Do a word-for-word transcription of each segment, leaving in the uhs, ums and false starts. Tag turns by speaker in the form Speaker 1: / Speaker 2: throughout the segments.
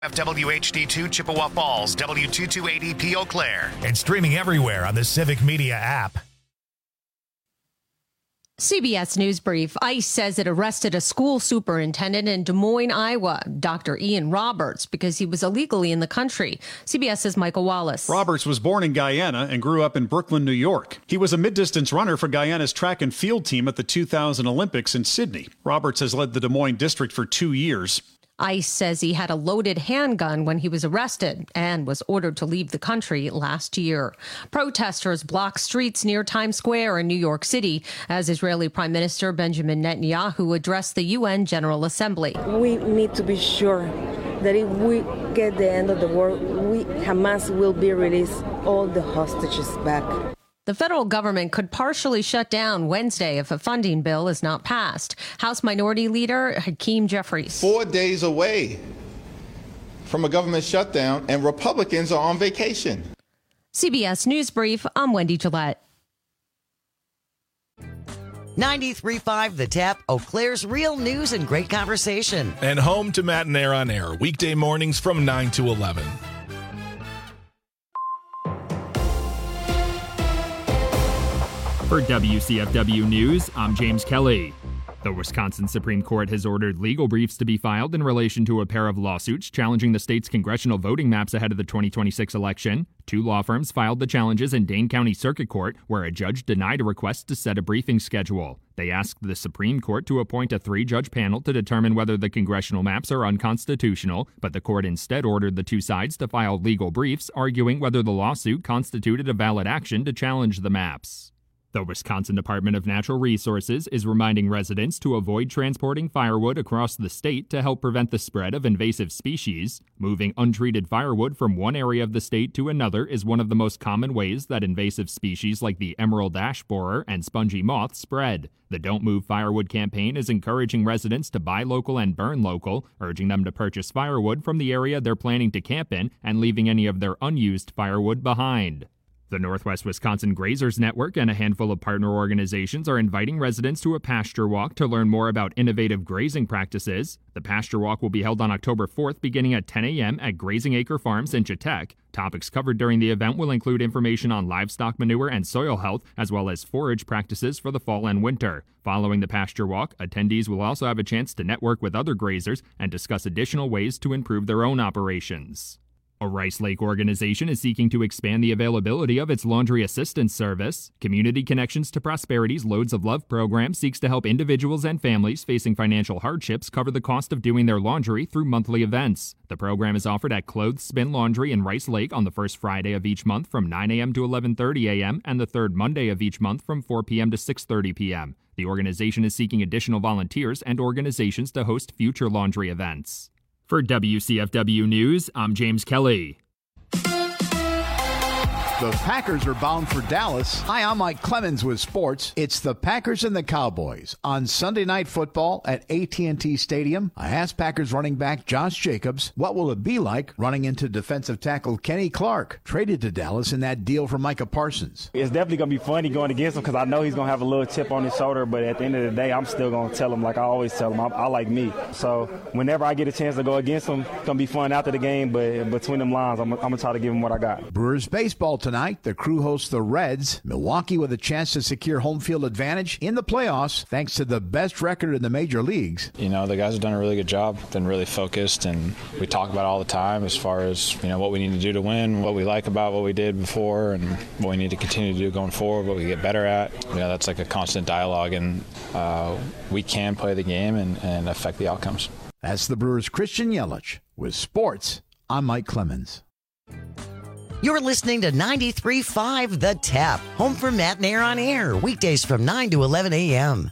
Speaker 1: W H D two Chippewa Falls, W two two eight E P Eau Claire.
Speaker 2: And streaming everywhere on the Civic Media app.
Speaker 3: C B S News Brief. ICE says it arrested a school superintendent in Des Moines, Iowa, Doctor Ian Roberts, because he was illegally in the country. CBS's Michael Wallace.
Speaker 4: Roberts was born in Guyana and grew up in Brooklyn, New York. He was a mid-distance runner for Guyana's track and field team at the two thousand Olympics in Sydney. Roberts has led the Des Moines district for two years.
Speaker 3: ICE says he had a loaded handgun when he was arrested and was ordered to leave the country last year. Protesters blocked streets near Times Square in New York City as Israeli Prime Minister Benjamin Netanyahu addressed the U N General Assembly.
Speaker 5: We need to be sure that if we get the end of the war, we, Hamas will be released all the hostages back.
Speaker 3: The federal government could partially shut down Wednesday if a funding bill is not passed. House Minority Leader Hakeem Jeffries.
Speaker 6: Four days away from a government shutdown, and Republicans are on vacation.
Speaker 3: C B S News Brief, I'm Wendy Gillette.
Speaker 7: ninety-three point five The Tap, Eau Claire's real news and great conversation.
Speaker 8: And home to Matt and Air on Air, weekday mornings from nine to eleven.
Speaker 9: For W C F W News, I'm James Kelly. The Wisconsin Supreme Court has ordered legal briefs to be filed in relation to a pair of lawsuits challenging the state's congressional voting maps ahead of the twenty twenty-six election. Two law firms filed the challenges in Dane County Circuit Court, where a judge denied a request to set a briefing schedule. They asked the Supreme Court to appoint a three-judge panel to determine whether the congressional maps are unconstitutional, but the court instead ordered the two sides to file legal briefs arguing whether the lawsuit constituted a valid action to challenge the maps. The Wisconsin Department of Natural Resources is reminding residents to avoid transporting firewood across the state to help prevent the spread of invasive species. Moving untreated firewood from one area of the state to another is one of the most common ways that invasive species like the emerald ash borer and spongy moth spread. The Don't Move Firewood campaign is encouraging residents to buy local and burn local, urging them to purchase firewood from the area they're planning to camp in and leaving any of their unused firewood behind. The Northwest Wisconsin Grazers Network and a handful of partner organizations are inviting residents to a pasture walk to learn more about innovative grazing practices. The pasture walk will be held on October fourth beginning at ten a.m. at Grazing Acre Farms in Chautauqua. Topics covered during the event will include information on livestock manure and soil health, as well as forage practices for the fall and winter. Following the pasture walk, attendees will also have a chance to network with other grazers and discuss additional ways to improve their own operations. A Rice Lake organization is seeking to expand the availability of its laundry assistance service. Community Connections to Prosperity's Loads of Love program seeks to help individuals and families facing financial hardships cover the cost of doing their laundry through monthly events. The program is offered at Clothes Spin Laundry in Rice Lake on the first Friday of each month from nine a.m. to eleven thirty a.m. and the third Monday of each month from four p.m. to six thirty p.m. The organization is seeking additional volunteers and organizations to host future laundry events. For W C F W News, I'm James Kelly.
Speaker 10: The Packers are bound for Dallas. Hi, I'm Mike Clemens with sports. It's the Packers and the Cowboys on Sunday Night Football at A T and T Stadium. I asked Packers running back Josh Jacobs, what will it be like running into defensive tackle Kenny Clark, traded to Dallas in that deal for Micah Parsons?
Speaker 11: It's definitely going to be funny going against him because I know he's going to have a little chip on his shoulder, but at the end of the day, I'm still going to tell him like I always tell him, I, I like me. So whenever I get a chance to go against him, it's going to be fun after the game, but between them lines, I'm, I'm going to try to give him what I got.
Speaker 10: Brewers baseball tonight. Tonight, the Crew hosts the Reds. Milwaukee with a chance to secure home field advantage in the playoffs thanks to the best record in the major leagues.
Speaker 12: You know, the guys have done a really good job, been really focused, and we talk about it all the time as far as, you know, what we need to do to win, what we like about what we did before, and what we need to continue to do going forward, what we get better at. You know, that's like a constant dialogue, and uh, we can play the game and, and affect the outcomes.
Speaker 10: That's the Brewers' Christian Yelich. With sports, I'm Mike Clemens.
Speaker 7: You're listening to ninety-three point five The Tap, home for Matt and Air on Air, weekdays from nine to eleven a.m.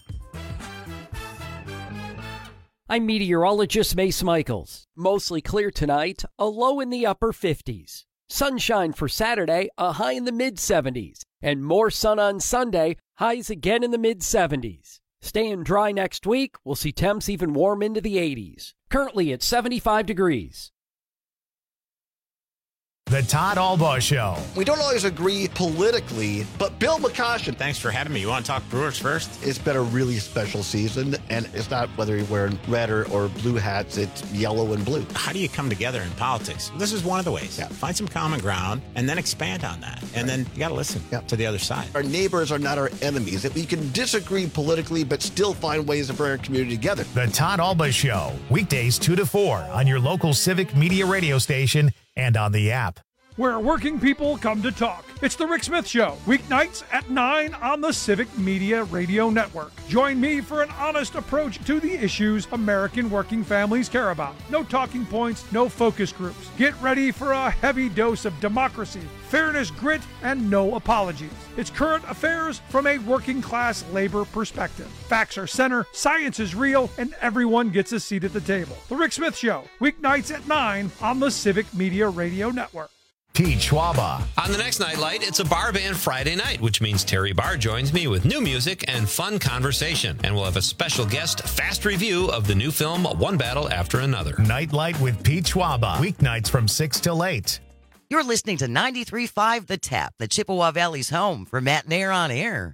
Speaker 13: I'm meteorologist Mace Michaels. Mostly clear tonight, a low in the upper fifties. Sunshine for Saturday, a high in the mid-seventies. And more sun on Sunday, highs again in the mid-seventies. Staying dry next week, we'll see temps even warm into the eighties. Currently at seventy-five degrees.
Speaker 2: The Todd Albaugh Show.
Speaker 14: We don't always agree politically, but Bill McCoshen.
Speaker 15: Thanks for having me. You want to talk Brewers first?
Speaker 14: It's been a really special season, and it's not whether you're wearing red or, or blue hats, it's yellow and blue.
Speaker 15: How do you come together in politics? This is one of the ways. Yeah. Find some common ground and then expand on that. And right. then you got to listen yeah. to the other side.
Speaker 14: Our neighbors are not our enemies. That we can disagree politically, but still find ways to bring our community together.
Speaker 2: The Todd Albaugh Show, weekdays two to four on your local Civic Media radio station and on the app.
Speaker 16: Where working people come to talk. It's the Rick Smith Show, weeknights at nine on the Civic Media Radio Network. Join me for an honest approach to the issues American working families care about. No talking points, no focus groups. Get ready for a heavy dose of democracy, fairness, grit, and no apologies. It's current affairs from a working class labor perspective. Facts are center, science is real, and everyone gets a seat at the table. The Rick Smith Show, weeknights at nine on the Civic Media Radio Network.
Speaker 2: Pete Schwaba.
Speaker 17: On the next Nightlight, it's a bar band Friday night, which means Terry Barr joins me with new music and fun conversation. And we'll have a special guest fast review of the new film, One Battle After Another.
Speaker 2: Nightlight with Pete Schwaba. Weeknights from six till eight.
Speaker 7: You're listening to ninety-three point five The Tap, the Chippewa Valley's home for Matt Nair on air.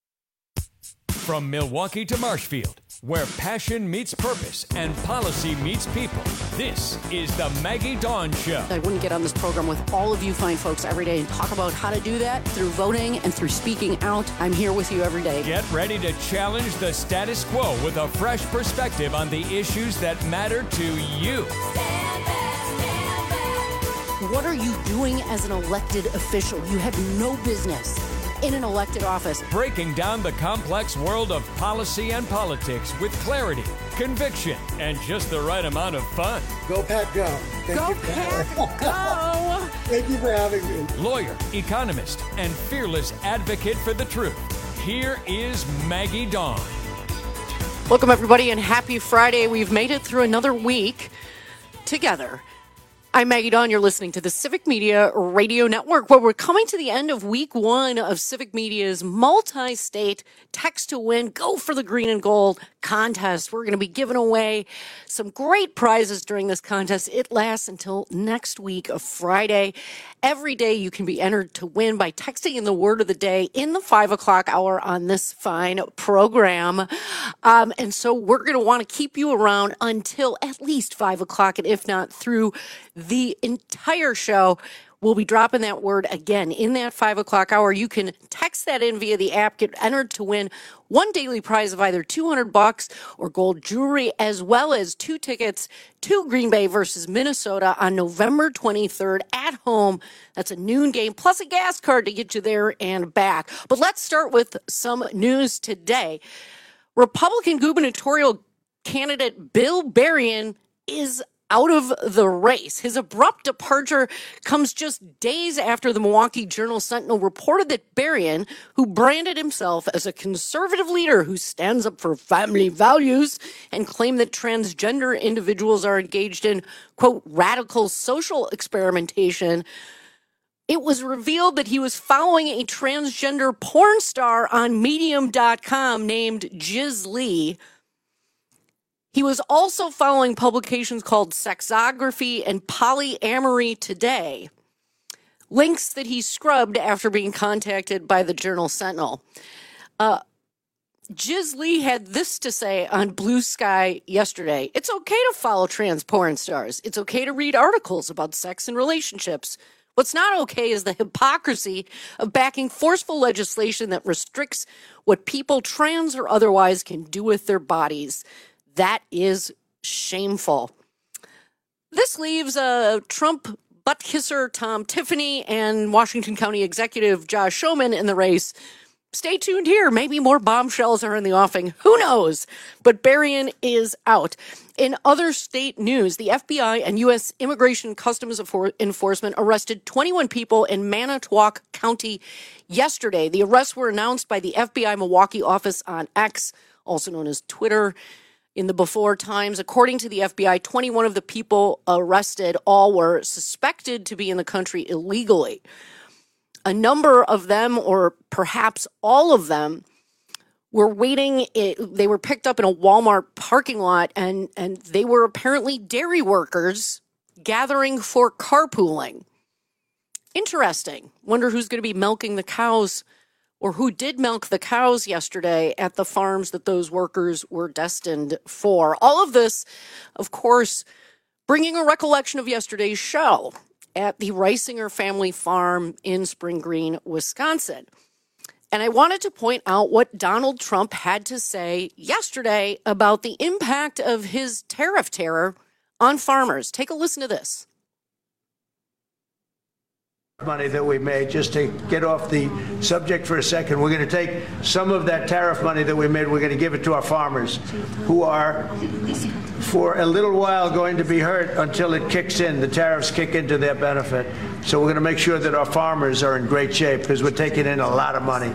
Speaker 18: From Milwaukee to Marshfield, where passion meets purpose and policy meets people, this is the Maggie Dawn Show.
Speaker 19: I wouldn't get on this program with all of you fine folks every day and talk about how to do that through voting and through speaking out. I'm here with you every day.
Speaker 18: Get ready to challenge the status quo with a fresh perspective on the issues that matter to you.
Speaker 19: Stand back, stand back. What are you doing as an elected official? You have no business in an elected office.
Speaker 18: Breaking down the complex world of policy and politics with clarity, conviction, and just the right amount of fun.
Speaker 20: Go Pack Go. Thank
Speaker 19: Go
Speaker 20: you
Speaker 19: Pack Go.
Speaker 20: Thank you for having me.
Speaker 18: Lawyer, economist, and fearless advocate for the truth. Here is Maggie Dawn.
Speaker 19: Welcome, everybody, and happy Friday. We've made it through another week together. I'm Maggie Dawn. You're listening to the Civic Media Radio Network, where we're coming to the end of week one of Civic Media's multi-state Text to Win, Go for the Green and Gold contest. We're going to be giving away some great prizes during this contest. It lasts until next week of Friday. Every day you can be entered to win by texting in the word of the day in the five o'clock hour on this fine program. Um, and so we're going to want to keep you around until at least five o'clock, and if not through the entire show. We'll be dropping that word again in that five o'clock hour. You can text that in via the app, get entered to win one daily prize of either two hundred bucks or gold jewelry, as well as two tickets to Green Bay versus Minnesota on November twenty-third at home. That's a noon game, plus a gas card to get you there and back. But let's start with some news today. Republican gubernatorial candidate Bill Berrien is out of the race. His abrupt departure comes just days after the Milwaukee Journal-Sentinel reported that Berrien, who branded himself as a conservative leader who stands up for family values and claimed that transgender individuals are engaged in, quote, radical social experimentation, it was revealed that he was following a transgender porn star on Medium dot com named Jiz Lee. He was also following publications called Sexography and Polyamory Today, links that he scrubbed after being contacted by the Journal-Sentinel. Uh, Jiz Lee had this to say on Blue Sky yesterday. It's okay to follow trans porn stars. It's okay to read articles about sex and relationships. What's not okay is the hypocrisy of backing forceful legislation that restricts what people, trans or otherwise, can do with their bodies. That is shameful. This leaves uh, Trump butt kisser Tom Tiffany and Washington County Executive Josh Schoeman in the race. Stay tuned here. Maybe more bombshells are in the offing. Who knows? But Berrien is out. In other state news, the F B I and U S Immigration Customs Enforcement arrested twenty-one people in Manitowoc County yesterday. The arrests were announced by the F B I Milwaukee office on X, also known as Twitter, in the before times. According to the F B I, twenty-one of the people arrested, all were suspected to be in the country illegally. A number of them, or perhaps all of them, were waiting. It, they were picked up in a Walmart parking lot, and, and they were apparently dairy workers gathering for carpooling. Interesting. Wonder who's going to be milking the cows, or who did milk the cows yesterday at the farms that those workers were destined for. All of this, of course, bringing a recollection of yesterday's show at the Reisinger family farm in Spring Green, Wisconsin. And I wanted to point out what Donald Trump had to say yesterday about the impact of his tariff terror on farmers. Take a listen to this.
Speaker 21: Money that we made, just to get off the subject for a second, we're going to take some of that tariff money that we made, we're going to give it to our farmers, who are for a little while going to be hurt until it kicks in, the tariffs kick into their benefit. So we're going to make sure that our farmers are in great shape, because we're taking in a lot of money.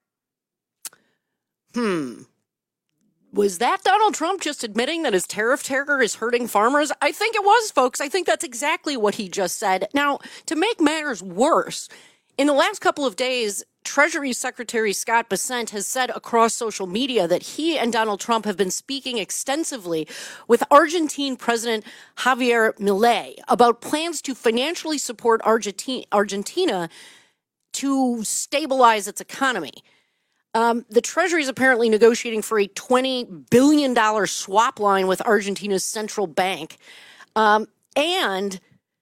Speaker 19: Hmm. Was that Donald Trump just admitting that his tariff terror is hurting farmers? I think it was, folks. I think that's exactly what he just said. Now, to make matters worse, in the last couple of days, Treasury Secretary Scott Bessent has said across social media that he and Donald Trump have been speaking extensively with Argentine President Javier Milei about plans to financially support Argentina, Argentina to stabilize its economy. Um, the Treasury is apparently negotiating for a twenty billion dollars swap line with Argentina's central bank. Um, and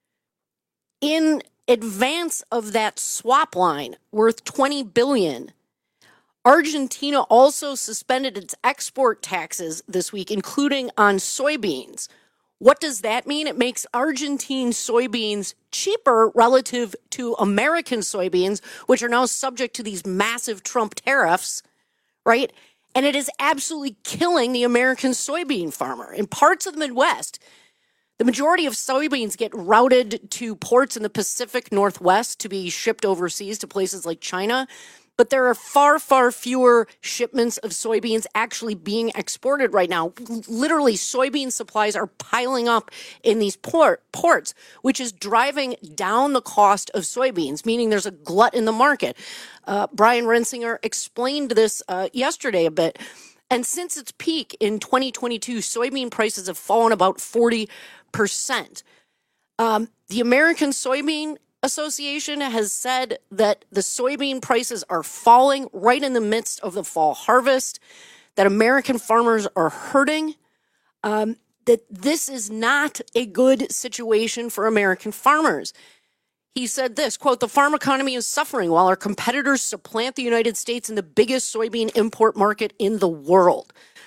Speaker 19: in advance of that swap line worth twenty billion dollars, Argentina also suspended its export taxes this week, including on soybeans. What does that mean? It makes Argentine soybeans cheaper relative to American soybeans, which are now subject to these massive Trump tariffs, right? And it is absolutely killing the American soybean farmer. In parts of the Midwest, the majority of soybeans get routed to ports in the Pacific Northwest to be shipped overseas to places like China. But there are far, far fewer shipments of soybeans actually being exported right now. Literally, soybean supplies are piling up in these port, ports, which is driving down the cost of soybeans, meaning there's a glut in the market. Uh, Brian Rensinger explained this uh, yesterday a bit. And since its peak in twenty twenty-two, soybean prices have fallen about forty percent. Um, the American Soybean Association has said that the soybean prices are falling right in the midst of the fall harvest, that American farmers are hurting, um, that this is not a good situation for American farmers. He said this, quote, "The farm economy is suffering while our competitors supplant the United States in the biggest soybean import market in the world."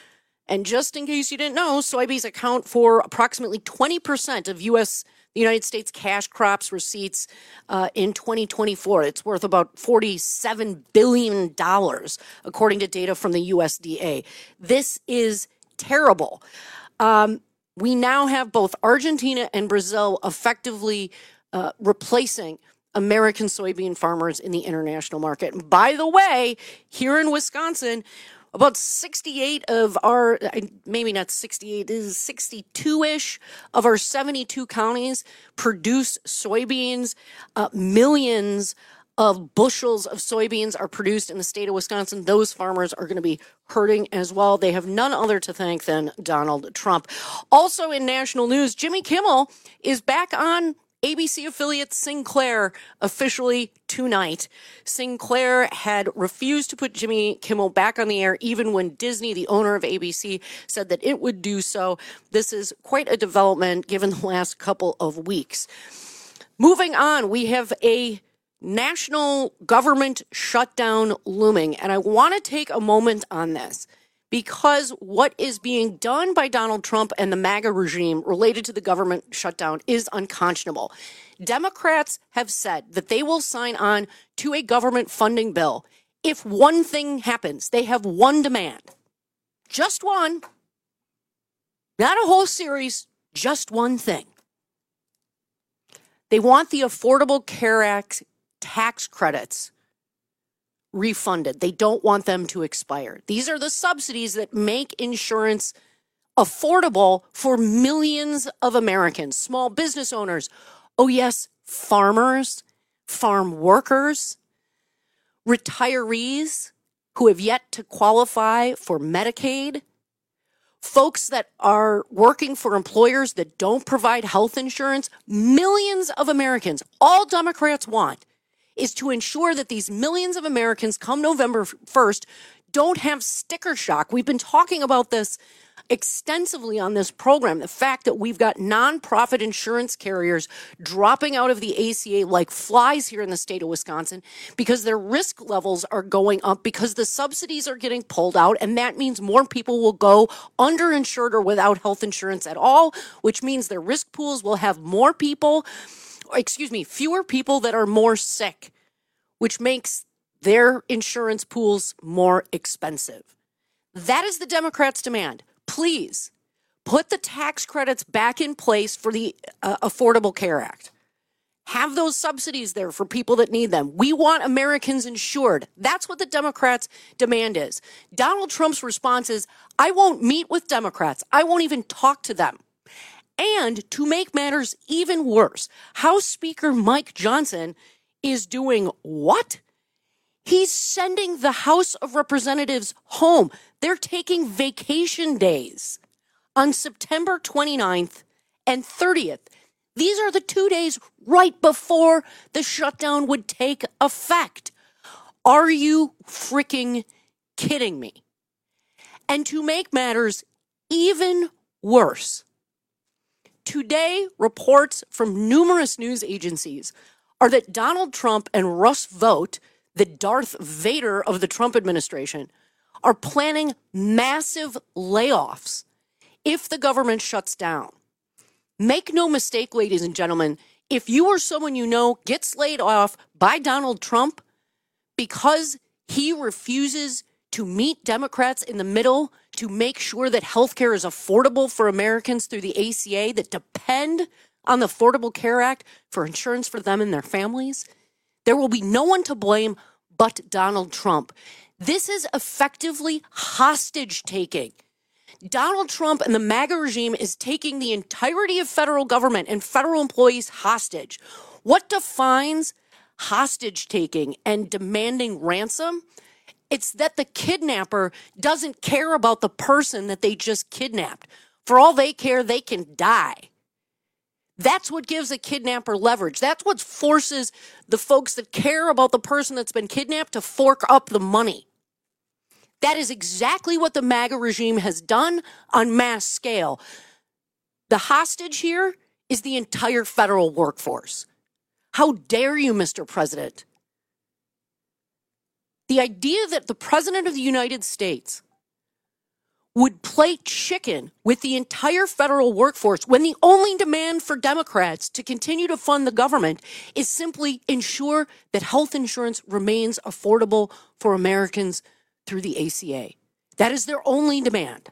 Speaker 19: And just in case you didn't know, soybeans account for approximately twenty percent of U S the United States cash crops receipts uh, in twenty twenty-four. It's worth about forty-seven billion dollars, according to data from the U S D A. This is terrible. Um, we now have both Argentina and Brazil effectively uh, replacing American soybean farmers in the international market. And by the way, here in Wisconsin, about sixty-eight of our, maybe not sixty-eight, this is sixty-two-ish of our seventy-two counties produce soybeans. Uh, millions of bushels of soybeans are produced in the state of Wisconsin. Those farmers are going to be hurting as well. They have none other to thank than Donald Trump. Also in national news, Jimmy Kimmel is back on A B C affiliate Sinclair officially tonight. Sinclair had refused to put Jimmy Kimmel back on the air even when Disney, the owner of A B C, said that it would do so. This is quite a development given the last couple of weeks. Moving on, we have a national government shutdown looming, and I want to take a moment on this, because what is being done by Donald Trump and the MAGA regime related to the government shutdown is unconscionable. Democrats have said that they will sign on to a government funding bill if one thing happens. They have one demand. Just one. Not a whole series, just one thing. They want the Affordable Care Act tax credits refunded. They don't want them to expire. These are the subsidies that make insurance affordable for millions of Americans, small business owners. Oh, yes, farmers, farm workers, retirees who have yet to qualify for Medicaid, folks that are working for employers that don't provide health insurance. Millions of Americans, all Democrats want is to ensure that these millions of Americans come November first don't have sticker shock. We've been talking about this extensively on this program, the fact that we've got nonprofit insurance carriers dropping out of the A C A like flies here in the state of Wisconsin because their risk levels are going up, because the subsidies are getting pulled out, and that means more people will go underinsured or without health insurance at all, which means their risk pools will have more people, excuse me, fewer people that are more sick, which makes their insurance pools more expensive. That is the Democrats' demand. Please put the tax credits back in place for the uh, Affordable Care Act. Have those subsidies there for people that need them. We want Americans insured. That's what the Democrats' demand is. Donald Trump's response is, I won't meet with Democrats. I won't even talk to them. And to make matters even worse, House Speaker Mike Johnson is doing what? He's sending the House of Representatives home. They're taking vacation days on September twenty-ninth and thirtieth. These are the two days right before the shutdown would take effect. Are you freaking kidding me? And to make matters even worse, today reports from numerous news agencies are that Donald Trump and Russ Vought, the Darth Vader of the Trump administration, are planning massive layoffs if the government shuts down. Make no mistake, ladies and gentlemen, if you or someone you know gets laid off by Donald Trump because he refuses to meet Democrats in the middle to make sure that healthcare is affordable for Americans through the A C A that depend on the Affordable Care Act for insurance for them and their families, there will be no one to blame but Donald Trump. This is effectively hostage taking. Donald Trump and the MAGA regime is taking the entirety of federal government and federal employees hostage. What defines hostage taking and demanding ransom? It's that the kidnapper doesn't care about the person that they just kidnapped. For all they care, they can die. That's what gives a kidnapper leverage. That's what forces the folks that care about the person that's been kidnapped to fork up the money. That is exactly what the MAGA regime has done on mass scale. The hostage here is the entire federal workforce. How dare you, Mister President? The idea that the President of the United States would play chicken with the entire federal workforce when the only demand for Democrats to continue to fund the government is simply ensure that health insurance remains affordable for Americans through the A C A. That is their only demand.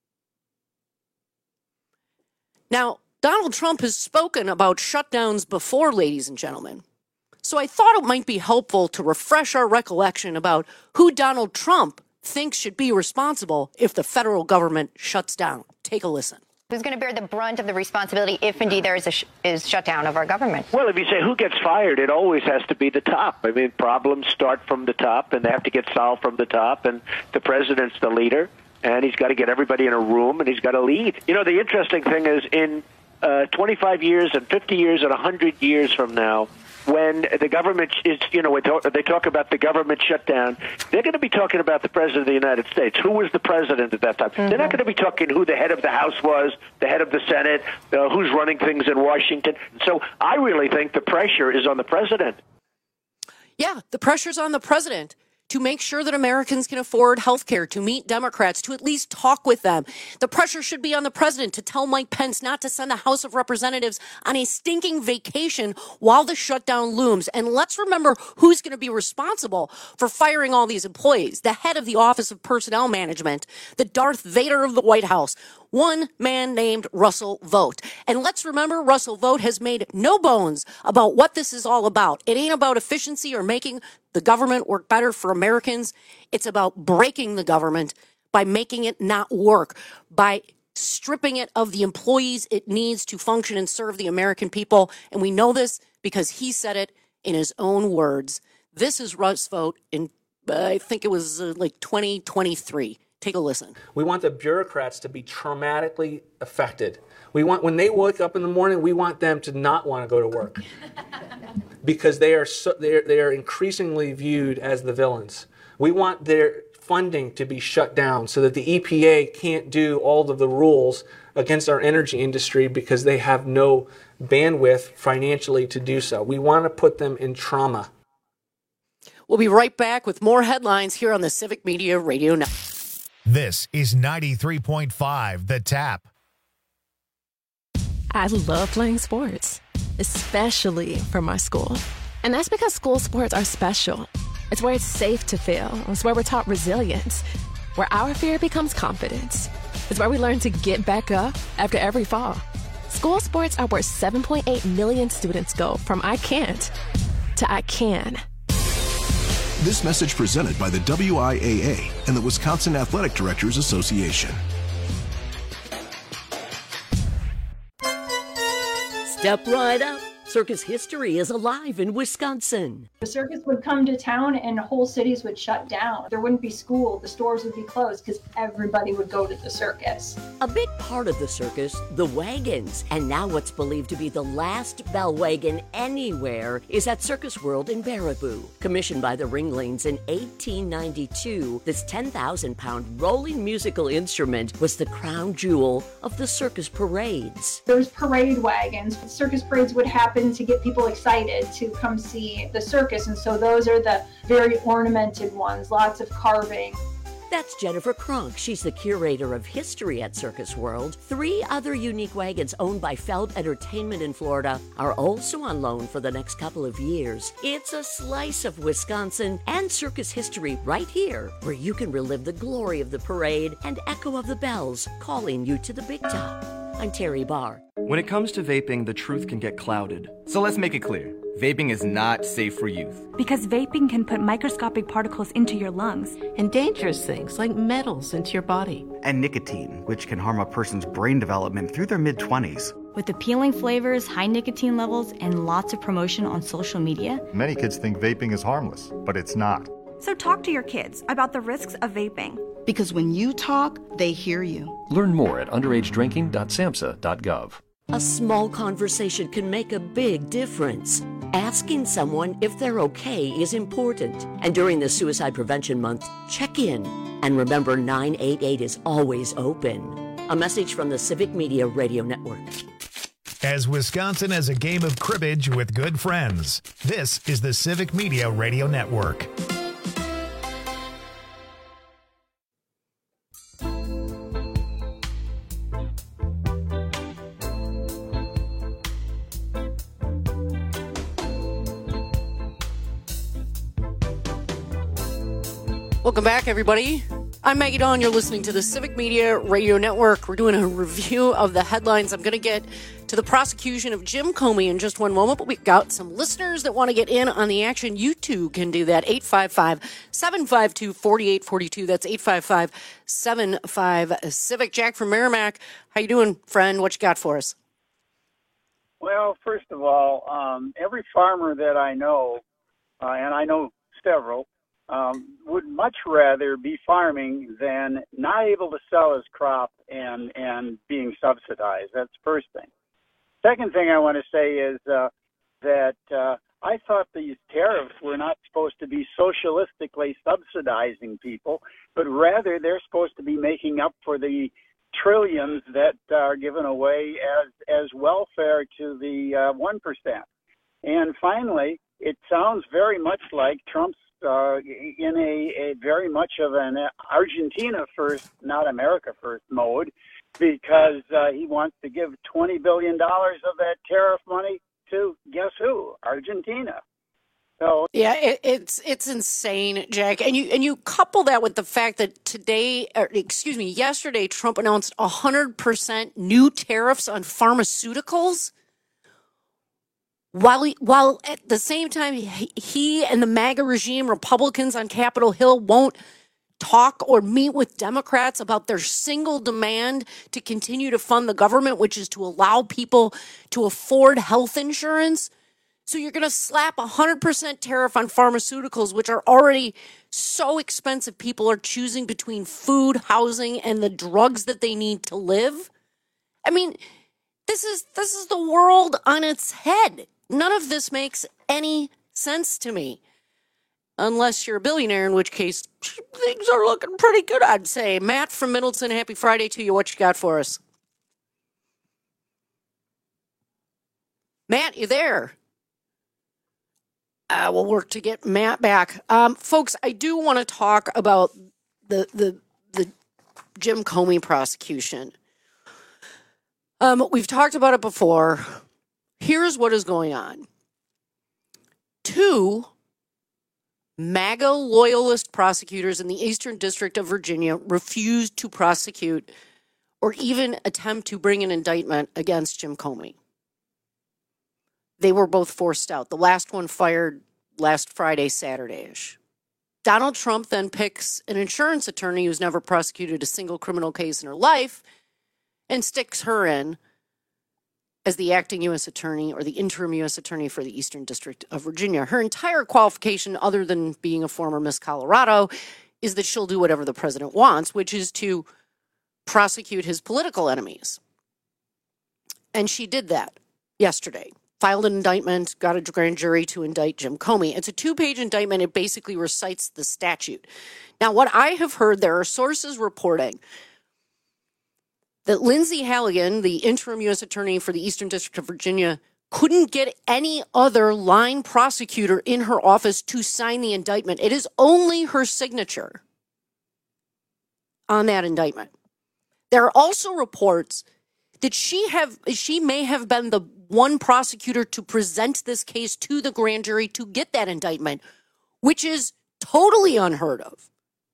Speaker 19: Now, Donald Trump has spoken about shutdowns before, ladies and gentlemen. So I thought it might be helpful to refresh our recollection about who Donald Trump thinks should be responsible if the federal government shuts down. Take a listen.
Speaker 1: Who's going to bear the brunt of the responsibility if indeed there is a sh- is shutdown of our government?
Speaker 22: Well, if you say who gets fired, it always has to be the top. I mean, problems start from the top, and they have to get solved from the top, and the president's the leader, and he's got to get everybody in a room, and he's got to lead. You know, the interesting thing is in uh, twenty-five years and fifty years and one hundred years from now, when the government is, you know, they talk about the government shutdown, they're going to be talking about the President of the United States. Who was the president at that time? Mm-hmm. They're not going to be talking who the head of the House was, the head of the Senate, uh, who's running things in Washington. So I really think the pressure is on the president.
Speaker 19: Yeah, the pressure's on the president to make sure that Americans can afford health care, to meet Democrats, to at least talk with them. The pressure should be on the president to tell Mike Pence not to send the House of Representatives on a stinking vacation while the shutdown looms. And let's remember who's going to be responsible for firing all these employees. The head of the Office of Personnel Management, the Darth Vader of the White House, one man named Russell Vought. And let's remember, Russell Vought has made no bones about what this is all about. It ain't about efficiency or making the government work better for Americans. It's about breaking the government by making it not work, by stripping it of the employees it needs to function and serve the American people. And we know this because he said it in his own words. This is Russ Vought in, uh, I think it was uh, like twenty twenty-three. Take a listen.
Speaker 23: We want the bureaucrats to be traumatically affected. We want, when they wake up in the morning, we want them to not want to go to work. because they are so, they are, they are increasingly viewed as the villains. We want their funding to be shut down so that the E P A can't do all of the rules against our energy industry because they have no bandwidth financially to do so. We want to put them in trauma.
Speaker 19: We'll be right back with more headlines here on the Civic Media Radio Network.
Speaker 2: This is ninety-three point five The Tap.
Speaker 4: I love playing sports, especially for my school. And that's because school sports are special. It's where it's safe to fail. It's where we're taught resilience, where our fear becomes confidence. It's where we learn to get back up after every fall. School sports are where seven point eight million students go from I can't to I can.
Speaker 5: This message presented by the W I A A and the Wisconsin Athletic Directors Association.
Speaker 6: Step right up. Circus history is alive in Wisconsin.
Speaker 24: The circus would come to town and whole cities would shut down. There wouldn't be school, the stores would be closed because everybody would go to the circus.
Speaker 6: A big part of the circus, the wagons. And now what's believed to be the last bell wagon anywhere is at Circus World in Baraboo. Commissioned by the Ringlings in eighteen ninety-two, this ten thousand pound rolling musical instrument was the crown jewel of the circus parades.
Speaker 24: There's parade wagons. Circus parades would happen to get people excited to come see the circus, and so those are the very ornamented ones, lots of carving.
Speaker 6: That's Jennifer Kronk. She's the curator of history at Circus World. Three other unique wagons owned by Feld Entertainment in Florida are also on loan for the next couple of years. It's a slice of Wisconsin and circus history right here, where you can relive the glory of the parade and echo of the bells calling you to the big top. I'm Terry Barr.
Speaker 25: When it comes to vaping, the truth can get clouded. So let's make it clear. Vaping is not safe for youth.
Speaker 26: Because vaping can put microscopic particles into your lungs.
Speaker 27: And dangerous things like metals into your body.
Speaker 28: And nicotine, which can harm a person's brain development through their mid-twenties.
Speaker 26: With appealing flavors, high nicotine levels, and lots of promotion on social media.
Speaker 29: Many kids think vaping is harmless, but it's not.
Speaker 26: So talk to your kids about the risks of vaping.
Speaker 30: Because when you talk, they hear you.
Speaker 18: Learn more at underage drinking dot samhsa dot gov.
Speaker 6: A small conversation can make a big difference. Asking someone if they're okay is important. And during the Suicide Prevention Month, check in. And remember, nine eight eight is always open. A message from the Civic Media Radio Network.
Speaker 2: As Wisconsin has a game of cribbage with good friends, this is the Civic Media Radio Network.
Speaker 19: Welcome back, everybody. I'm Maggie Dawn. You're listening to the Civic Media Radio Network. We're doing a review of the headlines. I'm going to get to the prosecution of Jim Comey in just one moment, but we've got some listeners that want to get in on the action. You too can do that. eight five five, seven five two, four eight four two. That's eight five five, seven five, Civic. Jack from Merrimack. How you doing, friend? What you got for us?
Speaker 31: Well, first of all, um, every farmer that I know, uh, and I know several, Um, would much rather be farming than not able to sell his crop and, and being subsidized. That's the first thing. Second thing I want to say is uh, that uh, I thought these tariffs were not supposed to be socialistically subsidizing people, but rather they're supposed to be making up for the trillions that are given away as, as welfare to the uh, one percent. And finally, it sounds very much like Trump's Uh, in a, a very much of an Argentina first, not America first mode, because uh, he wants to give twenty billion dollars of that tariff money to, guess who? Argentina. So
Speaker 19: yeah, it, it's it's insane, Jack. And you and you couple that with the fact that today, or excuse me, yesterday, Trump announced one hundred percent new tariffs on pharmaceuticals. While he, while at the same time, he, he and the MAGA regime, Republicans on Capitol Hill, won't talk or meet with Democrats about their single demand to continue to fund the government, which is to allow people to afford health insurance. So you're going to slap a one hundred percent tariff on pharmaceuticals, which are already so expensive. People are choosing between food, housing, and the drugs that they need to live. I mean, this is this is the world on its head. none of this makes any sense to me. Unless you're a billionaire, in which case things are looking pretty good, I'd say. Matt from Middleton, happy Friday to you. What you got for us? Matt, you there? Uh, we'll work to get Matt back. Um, folks, I do want to talk about the the the Jim Comey prosecution. Um, we've talked about it before. Here's what is going on. Two MAGA loyalist prosecutors in the Eastern District of Virginia refused to prosecute or even attempt to bring an indictment against Jim Comey. They were both forced out. The last one fired last Friday, Saturday-ish. Donald Trump then picks an insurance attorney who's never prosecuted a single criminal case in her life and sticks her in as the acting U S attorney or the interim U S attorney for the Eastern District of Virginia. Her entire qualification, other than being a former Miss Colorado, is that she'll do whatever the president wants, which is to prosecute his political enemies. And she did that yesterday. Filed an indictment, got a grand jury to indict Jim Comey. It's a two-page indictment. It basically recites the statute. Now, what I have heard, there are sources reporting that Lindsay Halligan, the interim U S attorney for the Eastern District of Virginia, couldn't get any other line prosecutor in her office to sign the indictment. It is only her signature on that indictment. There are also reports that she have she may have been the one prosecutor to present this case to the grand jury to get that indictment, which is totally unheard of.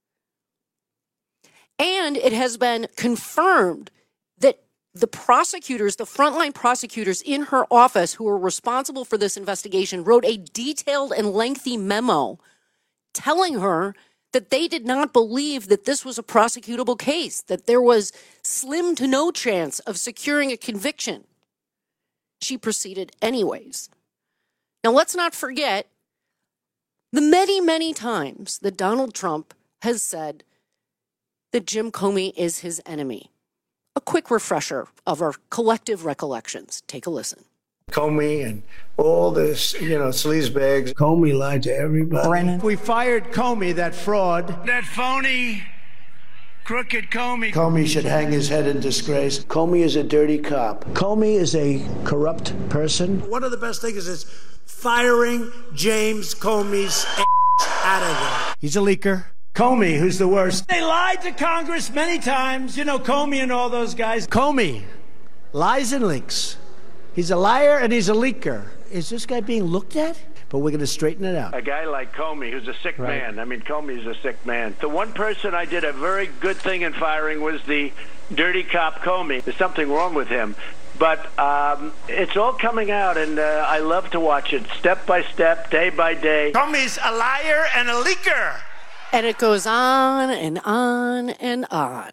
Speaker 19: And it has been confirmed that the prosecutors, the frontline prosecutors in her office who were responsible for this investigation, wrote a detailed and lengthy memo telling her that they did not believe that this was a prosecutable case, that there was slim to no chance of securing a conviction. She proceeded anyways. Now, let's not forget the many, many times that Donald Trump has said that Jim Comey is his enemy. A quick refresher of our collective recollections. Take a listen.
Speaker 21: Comey and all this, you know, sleazebags. Comey lied to everybody.
Speaker 3: Brennan.
Speaker 21: We fired Comey, that fraud. That phony, crooked Comey. Comey should hang his head in disgrace. Comey is a dirty cop. Comey is a corrupt person. One of the best things is firing James Comey's ass out of there. He's a leaker. Comey, who's the worst. They lied to Congress many times. You know, Comey and all those guys. Comey lies and leaks. He's a liar and he's a leaker. Is this guy being looked at? But we're going to straighten it out.
Speaker 22: A guy like Comey, who's a sick right. man. I mean, Comey's a sick man. The one person I did a very good thing in firing was the dirty cop Comey. There's something wrong with him. But um, it's all coming out, and uh, I love to watch it step by step, day by day.
Speaker 21: Comey's a liar and a leaker.
Speaker 19: And it goes on and on and on.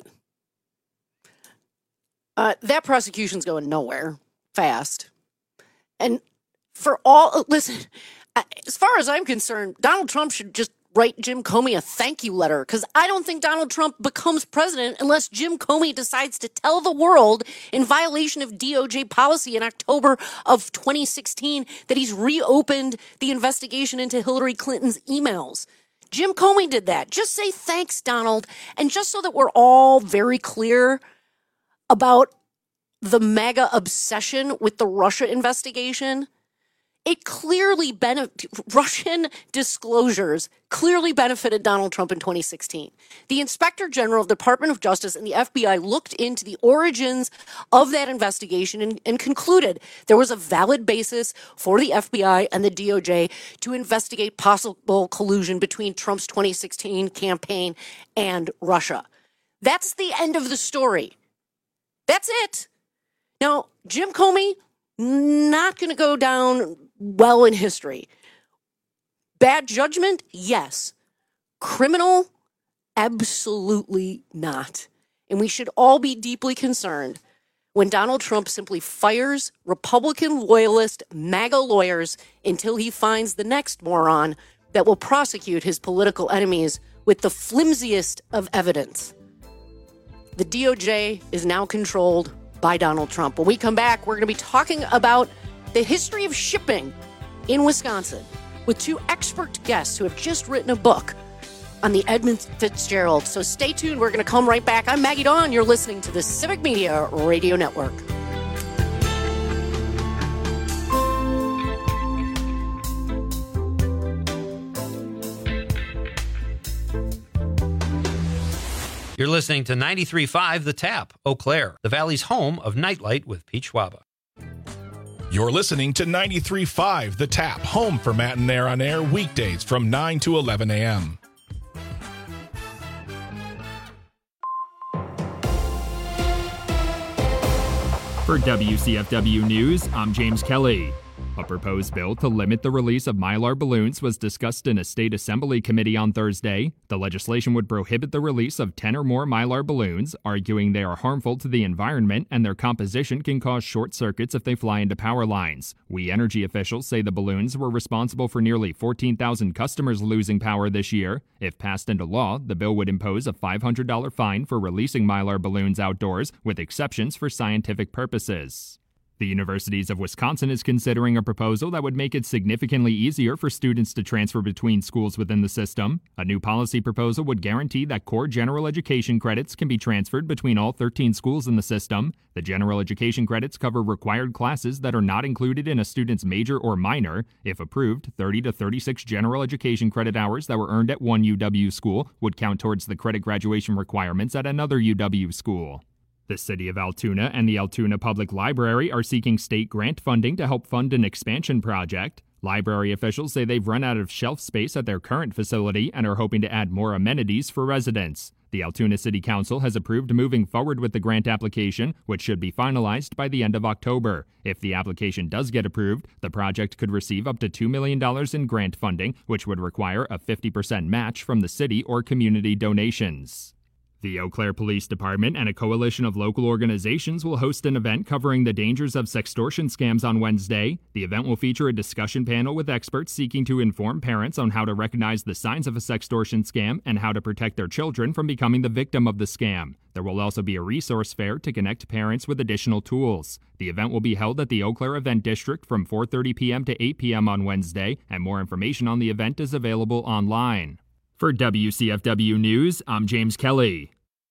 Speaker 19: Uh, that prosecution's going nowhere fast. And for all, listen, as far as I'm concerned, Donald Trump should just write Jim Comey a thank you letter, because I don't think Donald Trump becomes president unless Jim Comey decides to tell the world, in violation of D O J policy in October of twenty sixteen, that he's reopened the investigation into Hillary Clinton's emails. Jim Comey did that. Just say thanks, Donald. And just so that we're all very clear about the MAGA obsession with the Russia investigation, it clearly benefit Russian disclosures clearly benefited Donald Trump in twenty sixteen. The Inspector General of the Department of Justice and the F B I looked into the origins of that investigation and, and concluded there was a valid basis for the F B I and the D O J to investigate possible collusion between Trump's twenty sixteen campaign and Russia. That's the end of the story. That's it. Now, Jim Comey, not going to go down well in history. Bad judgment? Yes. Criminal? Absolutely not. And we should all be deeply concerned when Donald Trump simply fires Republican loyalist MAGA lawyers until he finds the next moron that will prosecute his political enemies with the flimsiest of evidence. The D O J is now controlled by Donald Trump. When we come back, we're going to be talking about the history of shipping in Wisconsin with two expert guests who have just written a book on the Edmund Fitzgerald. So stay tuned. We're going to come right back. I'm Maggie Dawn. You're listening to the Civic Media Radio Network.
Speaker 3: You're listening to ninety-three point five The Tap, Eau Claire, the Valley's home of Nightlight with Pete Schwaba.
Speaker 8: You're listening to ninety-three point five The Tap, home for Matt and Air on Air weekdays from nine to eleven a.m.
Speaker 9: For W C F W News, I'm James Kelly. A proposed bill to limit the release of Mylar balloons was discussed in a state assembly committee on Thursday. The legislation would prohibit the release of ten or more Mylar balloons, arguing they are harmful to the environment and their composition can cause short circuits if they fly into power lines. We Energy officials say the balloons were responsible for nearly fourteen thousand customers losing power this year. If passed into law, the bill would impose a five hundred dollars fine for releasing Mylar balloons outdoors, with exceptions for scientific purposes. The University of Wisconsin is considering a proposal that would make it significantly easier for students to transfer between schools within the system. A new policy proposal would guarantee that core general education credits can be transferred between all thirteen schools in the system. The general education credits cover required classes that are not included in a student's major or minor. If approved, thirty to thirty-six general education credit hours that were earned at one U W school would count towards the credit graduation requirements at another U W school. The City of Altoona and the Altoona Public Library are seeking state grant funding to help fund an expansion project. Library officials say they've run out of shelf space at their current facility and are hoping to add more amenities for residents. The Altoona City Council has approved moving forward with the grant application, which should be finalized by the end of October. If the application does get approved, the project could receive up to two million dollars in grant funding, which would require a fifty percent match from the city or community donations. The Eau Claire Police Department and a coalition of local organizations will host an event covering the dangers of sextortion scams on Wednesday. The event will feature a discussion panel with experts seeking to inform parents on how to recognize the signs of a sextortion scam and how to protect their children from becoming the victim of the scam. There will also be a resource fair to connect parents with additional tools. The event will be held at the Eau Claire Event District from four thirty p.m. to eight p.m. on Wednesday, and more information on the event is available online. For W C F W News, I'm James Kelly.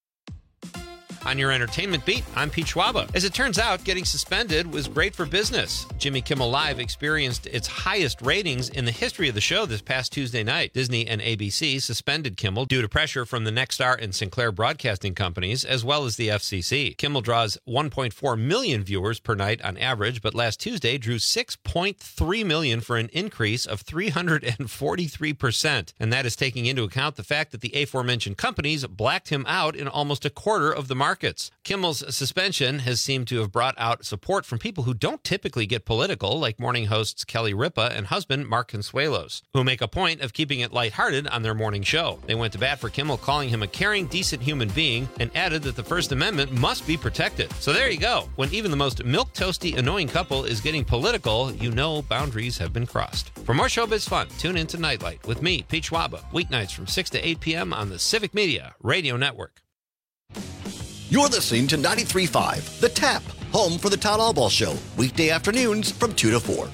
Speaker 3: On your entertainment beat, I'm Pete Schwaba. As it turns out, getting suspended was great for business. Jimmy Kimmel Live experienced its highest ratings in the history of the show this past Tuesday night. Disney and A B C suspended Kimmel due to pressure from the Nexstar and Sinclair broadcasting companies, as well as the F C C. Kimmel draws one point four million viewers per night on average, but last Tuesday drew six point three million for an increase of three hundred forty-three percent. And that is taking into account the fact that the aforementioned companies blacked him out in almost a quarter of the market. Kimmel's suspension has seemed to have brought out support from people who don't typically get political, like morning hosts Kelly Ripa and husband Mark Consuelos, who make a point of keeping it lighthearted on their morning show. They went to bat for Kimmel, calling him a caring, decent human being, and added that the First Amendment must be protected. So there you go. When even the most milquetoasty, annoying couple is getting political, you know boundaries have been crossed. For more showbiz fun, tune in to Nightlight with me, Pete Schwaba, weeknights from six to eight p.m. on the Civic Media Radio Network.
Speaker 10: You're listening to ninety-three point five The Tap, home for the Todd Albaugh Show, weekday afternoons from two to four.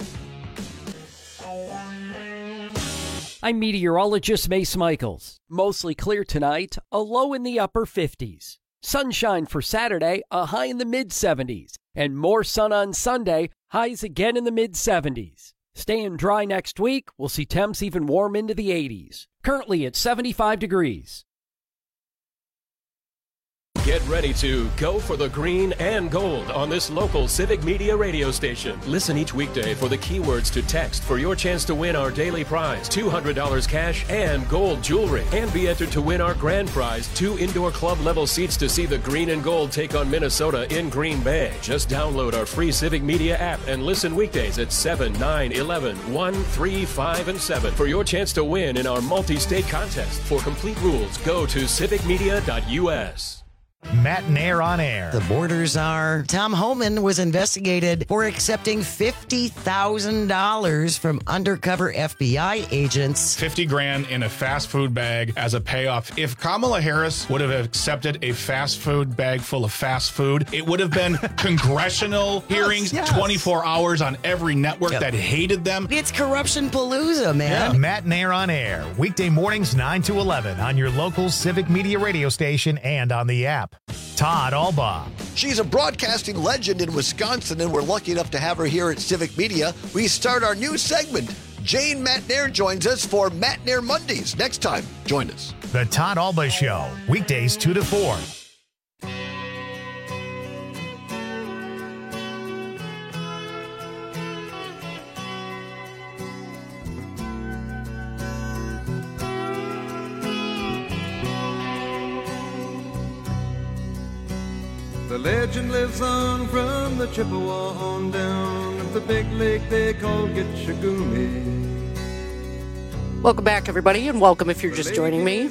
Speaker 11: I'm meteorologist Mace Michaels. Mostly clear tonight, a low in the upper fifties. Sunshine for Saturday, a high in the mid-seventies. And more sun on Sunday, highs again in the mid-seventies. Staying dry next week, we'll see temps even warm into the eighties. Currently at seventy-five degrees.
Speaker 12: Get ready to go for the green and gold on this local Civic Media radio station. Listen each weekday for the keywords to text for your chance to win our daily prize, two hundred dollars cash and gold jewelry. And be entered to win our grand prize, two indoor club level seats to see the green and gold take on Minnesota in Green Bay. Just download our free Civic Media app and listen weekdays at seven, nine, eleven, one, three, five, and seven for your chance to win in our multi-state contest. For complete rules, go to civic media dot u s.
Speaker 2: Matt and Air on Air.
Speaker 1: The borders are Tom Homan was investigated for accepting fifty thousand dollars from undercover F B I agents.
Speaker 8: fifty grand in a fast food bag as a payoff. If Kamala Harris would have accepted a fast food bag full of fast food, it would have been congressional hearings,
Speaker 1: yes.
Speaker 8: twenty-four hours on every network yep. that hated them.
Speaker 1: It's corruption palooza, man.
Speaker 2: Yeah. Matt and Air on Air, weekday mornings nine to eleven on your local Civic Media radio station and on the app. Todd Albaugh.
Speaker 10: She's a broadcasting legend in Wisconsin, and we're lucky enough to have her here at Civic Media. We start our new segment. Jane Matnair joins us for Matnair Mondays. Next time, join us.
Speaker 2: The Todd Albaugh Show, weekdays two to four.
Speaker 4: The legend lives on from the Chippewa on down of the big lake they call Gitchagumi.
Speaker 19: Welcome back, everybody, and welcome if you're just joining me.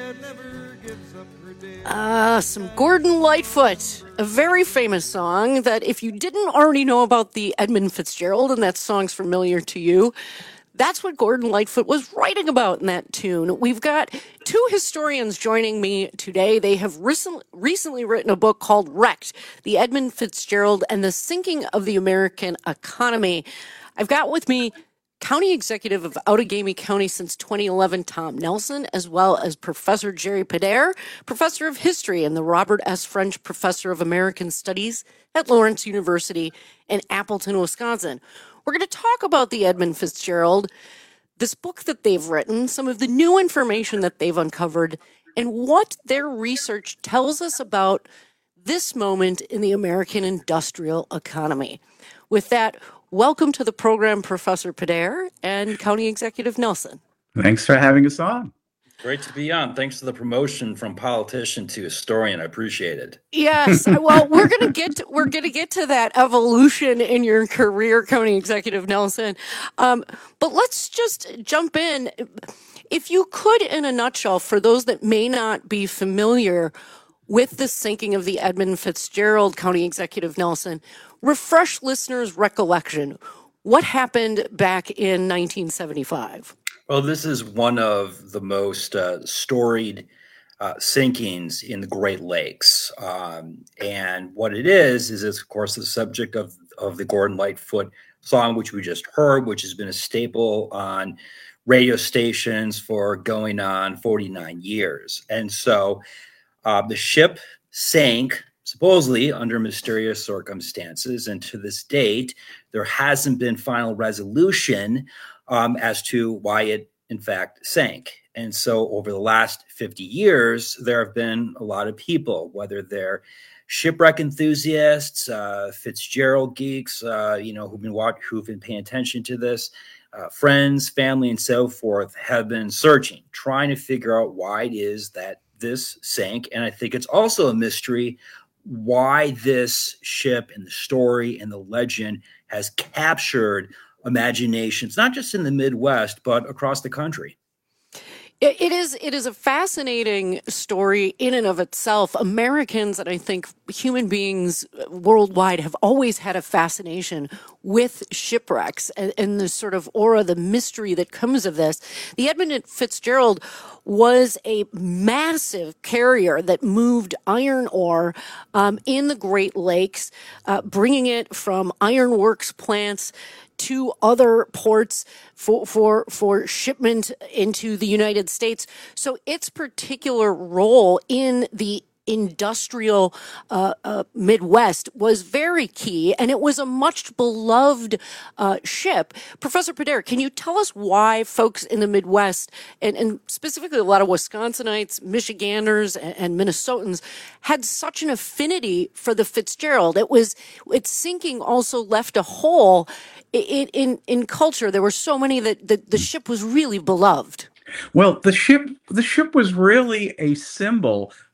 Speaker 19: Uh, some Gordon Lightfoot, a very famous song that if you didn't already know about the Edmund Fitzgerald and that song's familiar to you, that's what Gordon Lightfoot was writing about in that tune. We've got two historians joining me today. They have recently, recently written a book called Wrecked, The Edmund Fitzgerald and the Sinking of the American Economy. I've got with me County Executive of Outagamie County since twenty eleven, Tom Nelson, as well as Professor Jerry Pedair, Professor of History and the Robert S. French Professor of American Studies at Lawrence University in Appleton, Wisconsin. We're going to talk about the Edmund Fitzgerald, this book that they've written, some of the new information that they've uncovered, and what their research tells us about this moment in the American industrial economy. With that, welcome to the program, Professor Pedair and County Executive Nelson.
Speaker 5: Thanks for having us on.
Speaker 7: Great to be on. Thanks for the promotion from politician to historian. I appreciate it.
Speaker 19: Yes. Well, we're going to get to, we're going to get to that evolution in your career, County Executive Nelson. Um, but let's just jump in. If you could, in a nutshell, for those that may not be familiar with the sinking of the Edmund Fitzgerald, County Executive Nelson, refresh listeners' recollection. What happened back in nineteen seventy-five?
Speaker 7: Well, this is one of the most uh, storied uh, sinkings in the Great Lakes. Um, and what it is, is it's, of course, the subject of, of the Gordon Lightfoot song, which we just heard, which has been a staple on radio stations for going on forty-nine years. And so uh, the ship sank, supposedly under mysterious circumstances. And to this date, there hasn't been final resolution Um, as to why it, in fact, sank. And so over the last fifty years, there have been a lot of people, whether they're shipwreck enthusiasts, uh, Fitzgerald geeks, uh, you know, who've been watch- who've been paying attention to this, uh, friends, family, and so forth, have been searching, trying to figure out why it is that this sank. And I think it's also a mystery why this ship and the story and the legend has captured imaginations, not just in the Midwest, but across the country.
Speaker 19: It, it is it is a fascinating story in and of itself. Americans, and I think human beings worldwide, have always had a fascination with shipwrecks and, and the sort of aura, the mystery that comes of this. The Edmund Fitzgerald was a massive carrier that moved iron ore um, in the Great Lakes, uh, bringing it from ironworks plants to other ports for, for, for shipment into the United States. So its particular role in the industrial uh, uh, Midwest was very key, and it was a much beloved uh, ship. Professor Pedair, can you tell us why folks in the Midwest, and, and specifically a lot of Wisconsinites, Michiganders, and, and Minnesotans, had such an affinity for the Fitzgerald? It was its sinking also left a hole in in, in culture. There were so many that the, the ship was really beloved.
Speaker 5: Well, the ship the ship was really a symbol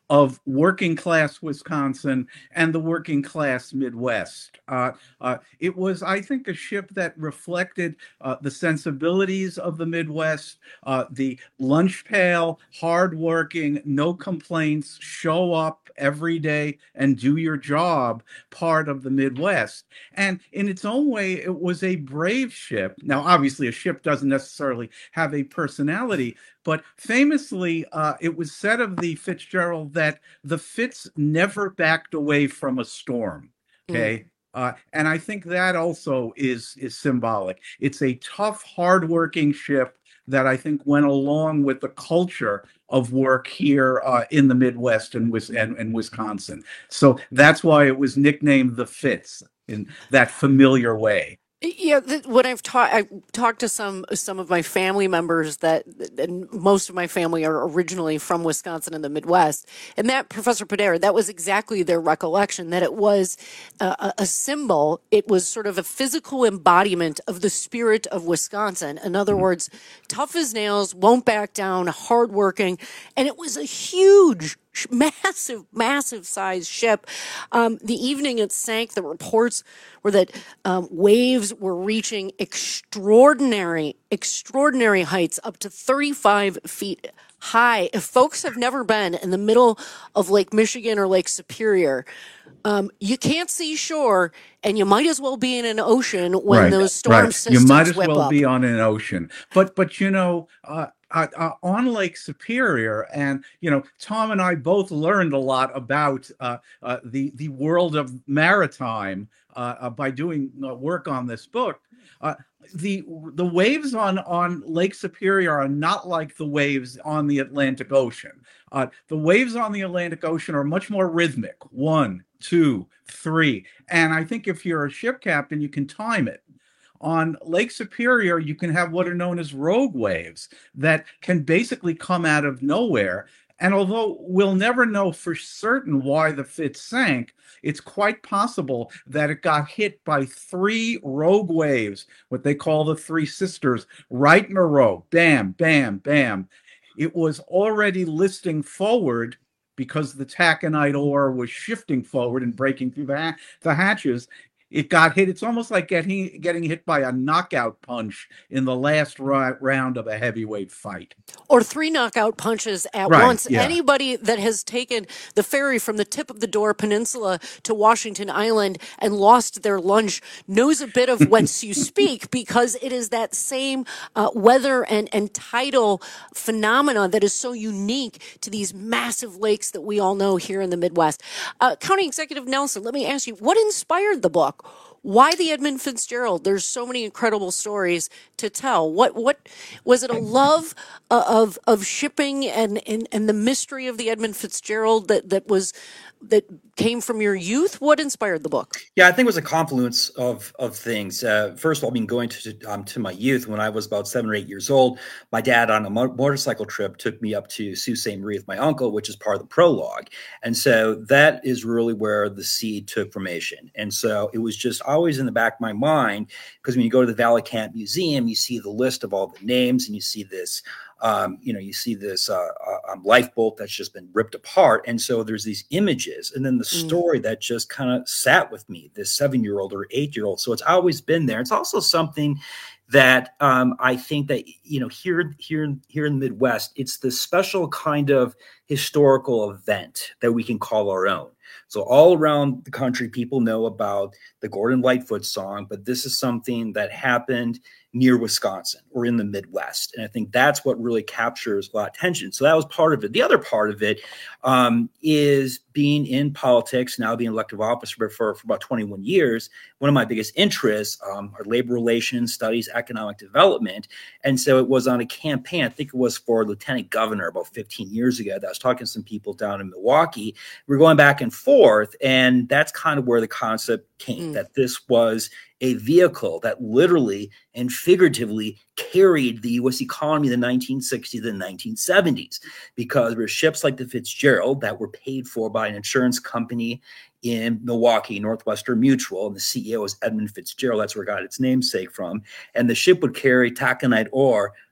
Speaker 13: of working class Wisconsin and the working class Midwest. Uh, uh, it was, I think, a ship that reflected uh, the sensibilities of the Midwest, uh, the lunch pail, hardworking, no complaints, show up every day and do your job part of the Midwest. And in its own way, it was a brave ship. Now, obviously, a ship doesn't necessarily have a personality, but famously, uh, it was said of the Fitzgerald that the Fitz never backed away from a storm. Okay. Mm. Uh, and I think that also is, is symbolic. It's a tough, hardworking ship that I think went along with the culture of work here uh, in the Midwest and, and, and Wisconsin. So that's why it was nicknamed the Fitz in that familiar way.
Speaker 19: Yeah, when I've talked, I've talked to some some of my family members that, and most of my family are originally from Wisconsin and the Midwest, and that Professor Padera, that was exactly their recollection, that it was a, a symbol. It was sort of a physical embodiment of the spirit of Wisconsin. In other words, tough as nails, won't back down, hardworking, and it was a huge, massive, massive size ship. Um, the evening it sank, the reports were that um, waves were reaching extraordinary, extraordinary heights, up to thirty-five feet high. If folks have never been in the middle of Lake Michigan or Lake Superior, um, you can't see shore, and you might as well be in an ocean when
Speaker 13: right,
Speaker 19: those storm
Speaker 13: right.
Speaker 19: systems
Speaker 13: You might as
Speaker 19: whip
Speaker 13: well
Speaker 19: up.
Speaker 13: be on an ocean. But, but you know, uh, Uh, uh, on Lake Superior, and you know, Tom and I both learned a lot about uh, uh, the the world of maritime uh, uh, by doing uh, work on this book. Uh, the the waves on on Lake Superior are not like the waves on the Atlantic Ocean. Uh, the waves on the Atlantic Ocean are much more rhythmic. One, two, three, and I think if you're a ship captain, you can time it. On Lake Superior, you can have what are known as rogue waves that can basically come out of nowhere. And although we'll never know for certain why the Fitz sank, it's quite possible that it got hit by three rogue waves, what they call the Three Sisters, right in a row. Bam, bam, bam. It was already listing forward because the taconite ore was shifting forward and breaking through the, ha- the hatches. It got hit. It's almost like getting getting hit by a knockout punch in the last ri- round of a heavyweight fight.
Speaker 19: Or three knockout punches at
Speaker 13: right,
Speaker 19: once.
Speaker 13: Yeah.
Speaker 19: Anybody that has taken the ferry from the tip of the Door Peninsula to Washington Island and lost their lunch knows a bit of whence you speak, because it is that same uh, weather and, and tidal phenomena that is so unique to these massive lakes that we all know here in the Midwest. Uh, County Executive Nelson, let me ask you, what inspired the book? Why the Edmund Fitzgerald? There's so many incredible stories to tell. What what was it? A love uh, of of shipping and, and and the mystery of the Edmund Fitzgerald that that was that came from your youth? What inspired the book?
Speaker 7: Yeah, I think it was a confluence of of things. Uh, first of all, I mean, going to um, to my youth when I was about seven or eight years old, my dad on a mo- motorcycle trip took me up to Sault Ste. Marie with my uncle, which is part of the prologue, and so that is really where the seed took formation. And so it was just always in the back of my mind, because when you go to the Valley Camp Museum, you see the list of all the names, and you see this. Um, you know, you see this uh, uh, um, lifeboat that's just been ripped apart. And so there's these images, and then the story mm. that just kind of sat with me, this seven-year-old or eight-year-old. So it's always been there. It's also something that um, I think that, you know, here, here, here in the Midwest, it's the special kind of historical event that we can call our own. So all around the country, people know about the Gordon Lightfoot song, but this is something that happened near Wisconsin or in the Midwest. And I think that's what really captures a lot of attention. So that was part of it. The other part of it um, is being in politics, now being elected office for, for, for about twenty-one years. One of my biggest interests um, are labor relations, studies, economic development. And so it was on a campaign, I think it was for lieutenant governor about fifteen years ago, that I was talking to some people down in Milwaukee. We were going back and forth, and that's kind of where the concept came, mm. that this was a vehicle that literally and figuratively carried the U S economy in the nineteen sixties and nineteen seventies, because there were ships like the Fitzgerald that were paid for by an insurance company in Milwaukee, Northwestern Mutual, and the C E O was Edmund Fitzgerald. That's where it got its namesake from. And the ship would carry taconite ore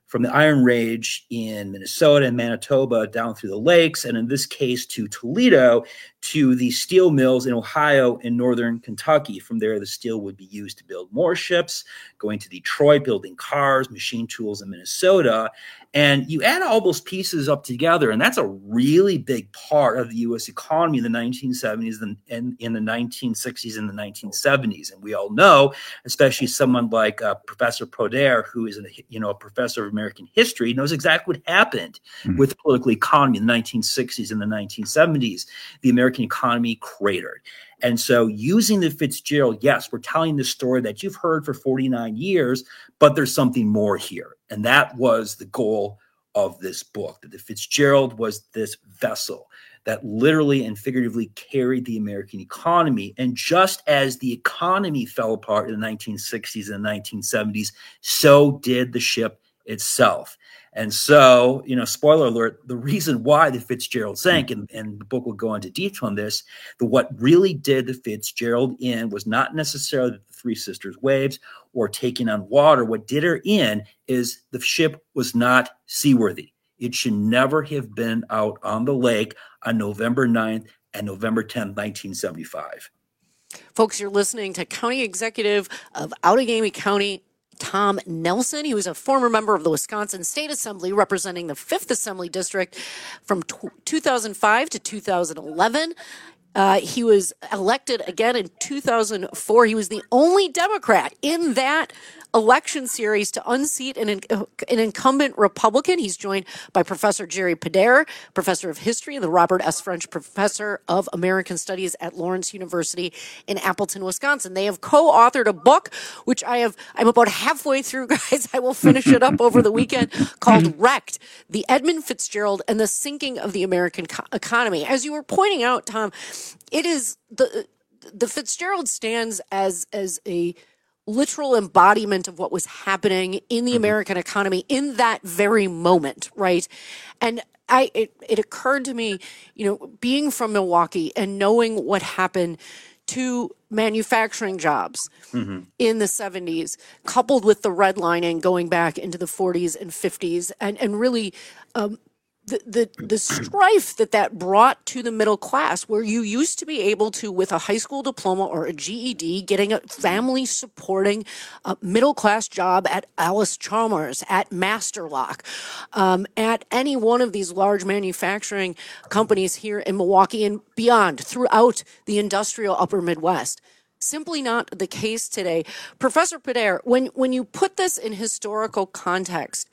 Speaker 7: from the Iron Range in Minnesota and Manitoba down through the lakes, and in this case to Toledo, to the steel mills in Ohio and northern Kentucky. From there, the steel would be used to build more ships, going to Detroit, building cars, machine tools in Minnesota. And you add all those pieces up together, and that's a really big part of the U S economy in the nineteen seventies and in the nineteen sixties and the nineteen seventies. And we all know, especially someone like uh, Professor Poder, who is a, you know, a professor of American history, knows exactly what happened mm-hmm. with the political economy in the nineteen sixties and the nineteen seventies. The American economy cratered. And so using the Fitzgerald, yes, we're telling this story that you've heard for forty-nine years, but there's something more here. And that was the goal of this book, that the Fitzgerald was this vessel that literally and figuratively carried the American economy. And just as the economy fell apart in the nineteen sixties and nineteen seventies, so did the ship itself. And so, you know, spoiler alert, the reason why the Fitzgerald sank, and, and the book will go into detail on this, the what really did the Fitzgerald in was not necessarily the Three Sisters waves or taking on water. What did her in is the ship was not seaworthy. It should never have been out on the lake on November ninth and November tenth, nineteen seventy-five.
Speaker 19: Folks, you're listening to County Executive of Outagamie County, Tom Nelson. He was a former member of the Wisconsin State Assembly representing the fifth Assembly District from t- two thousand five to two thousand eleven. Uh, he was elected again in two thousand four. He was the only Democrat in that election series to unseat an, an incumbent Republican. He's joined by Professor Jerry Poder, professor of history, and the Robert S. French professor of American Studies at Lawrence University in Appleton, Wisconsin. They have co-authored a book, which I have, I'm about halfway through, guys. I will finish it up over the weekend, called Wrecked, The Edmund Fitzgerald and the Sinking of the American Co- Economy. As you were pointing out, Tom, it is the, the Fitzgerald stands as, as a literal embodiment of what was happening in the American economy in that very moment, right? And I, it, it occurred to me, you know, being from Milwaukee and knowing what happened to manufacturing jobs mm-hmm. in the seventies, coupled with the redlining going back into the forties and fifties, and, and really um, the, the the strife that that brought to the middle class, where you used to be able to, with a high school diploma or a G E D, getting a family supporting uh, middle class job at Alice Chalmers, at Masterlock, um, at any one of these large manufacturing companies here in Milwaukee and beyond, throughout the industrial upper Midwest. Simply not the case today. Professor Poder, when when you put this in historical context,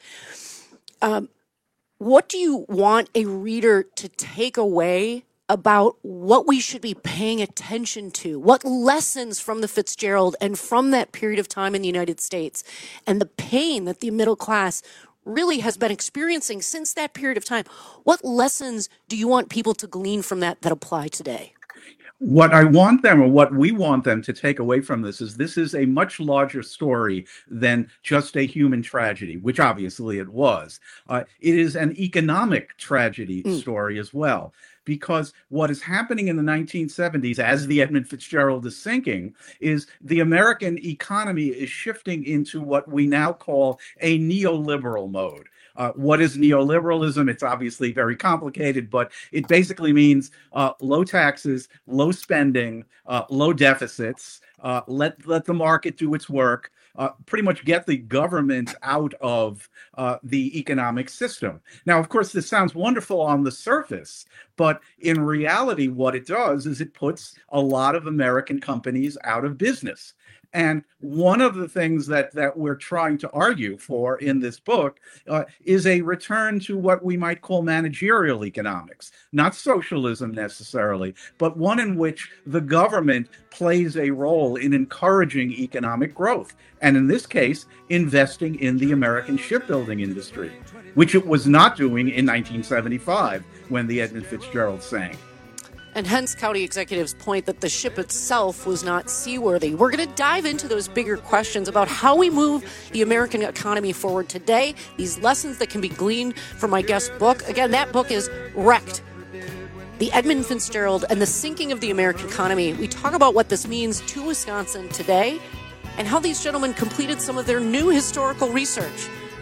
Speaker 19: um, what do you want a reader to take away about what we should be paying attention to? What lessons from the Fitzgerald and from that period of time in the United States and the pain that the middle class really has been experiencing since that period of time? What lessons do you want people to glean from that that apply today?
Speaker 13: What I want them, or what we want them to take away from this, is this is a much larger story than just a human tragedy, which obviously it was. Uh, it is an economic tragedy mm. story as well, because what is happening in the nineteen seventies, as the Edmund Fitzgerald is sinking, is the American economy is shifting into what we now call a neoliberal mode. Uh, what is neoliberalism? It's obviously very complicated, but it basically means uh, low taxes, low spending, uh, low deficits, uh, let, let the market do its work, uh, pretty much get the government out of uh, the economic system. Now, of course, this sounds wonderful on the surface, but in reality, what it does is it puts a lot of American companies out of business. And one of the things that, that we're trying to argue for in this book uh, is a return to what we might call managerial economics, not socialism necessarily, but one in which the government plays a role in encouraging economic growth. And in this case, investing in the American shipbuilding industry, which it was not doing in nineteen seventy-five when the Edmund Fitzgerald sank.
Speaker 19: And hence county executives' point that the ship itself was not seaworthy. We're going to dive into those bigger questions about how we move the American economy forward today, these lessons that can be gleaned from my guest's book. Again, that book is Wrecked, The Edmund Fitzgerald and the Sinking of the American Economy. We talk about what this means to Wisconsin today and how these gentlemen completed some of their new historical research.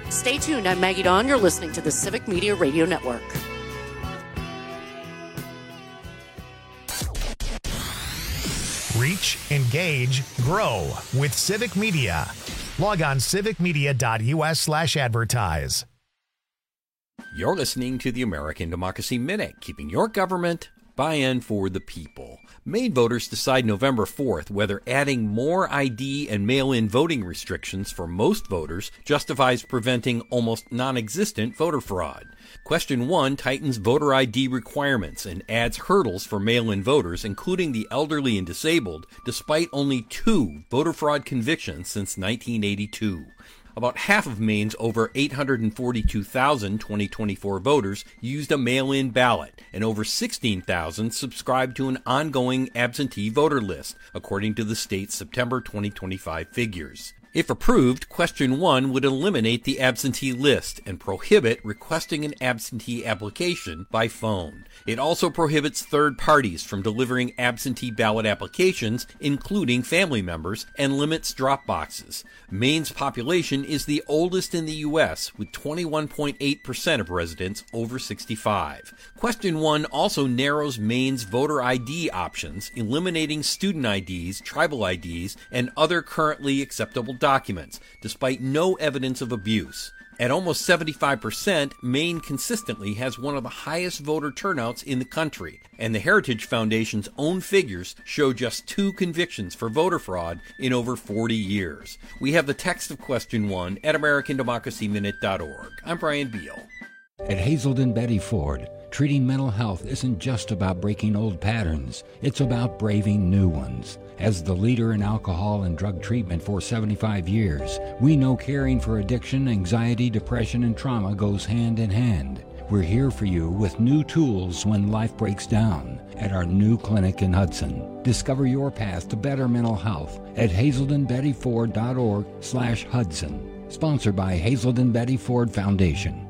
Speaker 19: Stay tuned. I'm Maggie Dawn. You're listening to the Civic Media Radio Network.
Speaker 2: Reach, engage, grow with Civic Media. Log on civicmedia.us slash advertise.
Speaker 14: You're listening to the American Democracy Minute, keeping your government buy-in for the people. Maine voters decide November fourth whether adding more I D and mail-in voting restrictions for most voters justifies preventing almost non-existent voter fraud. Question one tightens voter I D requirements and adds hurdles for mail-in voters, including the elderly and disabled, despite only two voter fraud convictions since nineteen eighty-two. About half of Maine's over eight hundred forty-two thousand twenty twenty-four voters used a mail-in ballot, and over sixteen thousand subscribed to an ongoing absentee voter list, according to the state's September twenty twenty-five figures. If approved, Question one would eliminate the absentee list and prohibit requesting an absentee application by phone. It also prohibits third parties from delivering absentee ballot applications, including family members, and limits drop boxes. Maine's population is the oldest in the U S, with twenty-one point eight percent of residents over sixty-five. Question one also narrows Maine's voter I D options, eliminating student I Ds, tribal I Ds, and other currently acceptable documents, despite no evidence of abuse. At almost seventy-five percent, Maine consistently has one of the highest voter turnouts in the country, and the Heritage Foundation's own figures show just two convictions for voter fraud in over forty years. We have the text of Question one at american democracy minute dot org. I'm Brian Beal.
Speaker 15: At Hazelden Betty Ford, treating mental health isn't just about breaking old patterns, it's about braving new ones. As the leader in alcohol and drug treatment for seventy-five years, we know caring for addiction, anxiety, depression, and trauma goes hand in hand. We're here for you with new tools when life breaks down at our new clinic in Hudson. Discover your path to better mental health at hazelden betty ford dot org slash Hudson. Sponsored by Hazelden Betty Ford Foundation.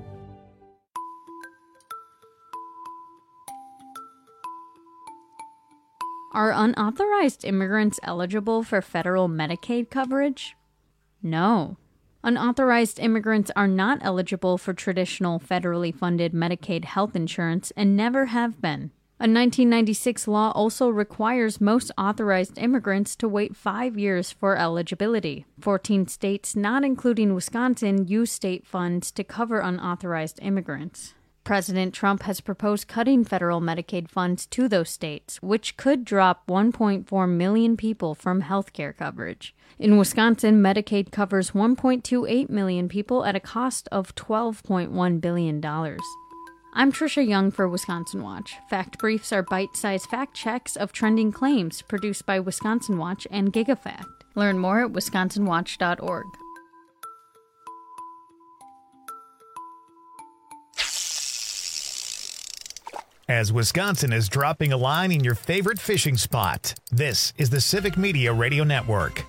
Speaker 16: Are unauthorized immigrants eligible for federal Medicaid coverage? No. Unauthorized immigrants are not eligible for traditional federally funded Medicaid health insurance and never have been. A nineteen ninety-six law also requires most authorized immigrants to wait five years for eligibility. fourteen states, not including Wisconsin, use state funds to cover unauthorized immigrants. President Trump has proposed cutting federal Medicaid funds to those states, which could drop one point four million people from health care coverage. In Wisconsin, Medicaid covers one point two eight million people at a cost of twelve point one billion dollars. I'm Trisha Young for Wisconsin Watch. Fact Briefs are bite-sized fact checks of trending claims produced by Wisconsin Watch and GigaFact. Learn more at wisconsin watch dot org.
Speaker 2: As Wisconsin is dropping a line in your favorite fishing spot, this is the Civic Media Radio Network.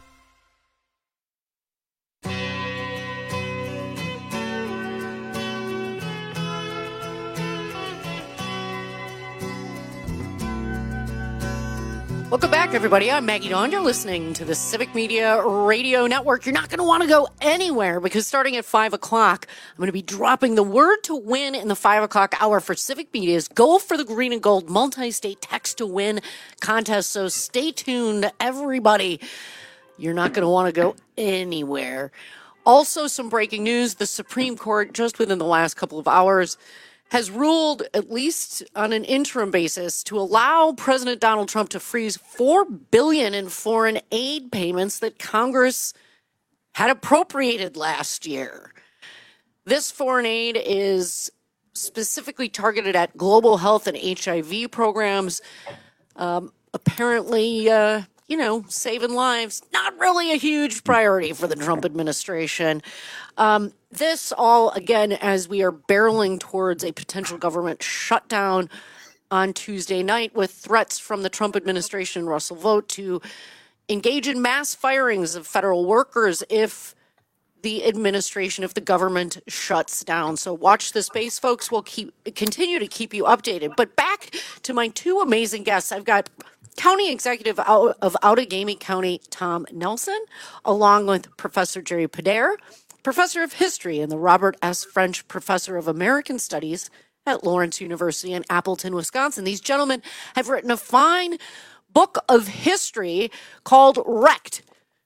Speaker 19: Welcome back, everybody. I'm Maggie Dawn. You're listening to the Civic Media Radio Network. You're not going to want to go anywhere because starting at five o'clock, I'm going to be dropping the word to win in the five o'clock hour for Civic Media's Go for the Green and Gold multi-state text to win contest. So stay tuned, everybody. You're not going to want to go anywhere. Also, some breaking news. The Supreme Court, just within the last couple of hours, has ruled, at least on an interim basis, to allow President Donald Trump to freeze four billion dollars in foreign aid payments that Congress had appropriated last year. This foreign aid is specifically targeted at global health and H I V programs. Um, apparently, uh, you know, saving lives, not really a huge priority for the Trump administration. Um, this all, again, as we are barreling towards a potential government shutdown on Tuesday night with threats from the Trump administration, Russell Vought, to engage in mass firings of federal workers if the administration, if the government shuts down. So watch this space, folks. We'll keep continue to keep you updated. But back to my two amazing guests. I've got County Executive of Outagamie County, Tom Nelson, along with Professor Jerry Podair, professor of history and the Robert S. French Professor of American Studies at Lawrence University in Appleton, Wisconsin. These gentlemen have written a fine book of history called Wrecked: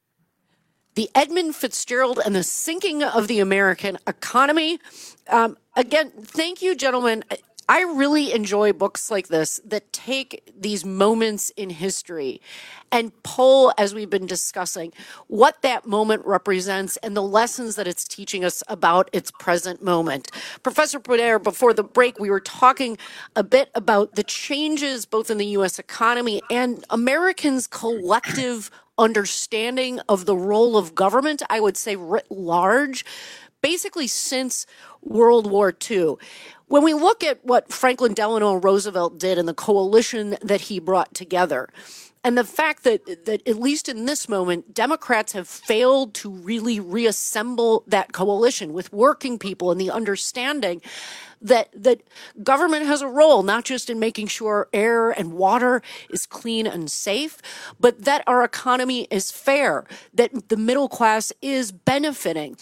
Speaker 19: The Edmund Fitzgerald and the Sinking of the American Economy. Um, again, thank you, gentlemen. I really enjoy books like this that take these moments in history and pull, as we've been discussing, what that moment represents and the lessons that it's teaching us about its present moment. Professor Poder, before the break, we were talking a bit about the changes both in the U S economy and Americans' collective understanding of the role of government, I would say writ large, basically since World War Two. When we look at what Franklin Delano Roosevelt did and the coalition that he brought together, and the fact that, that at least in this moment, Democrats have failed to really reassemble that coalition with working people and the understanding that, that government has a role, not just in making sure air and water is clean and safe, but that our economy is fair, that the middle class is benefiting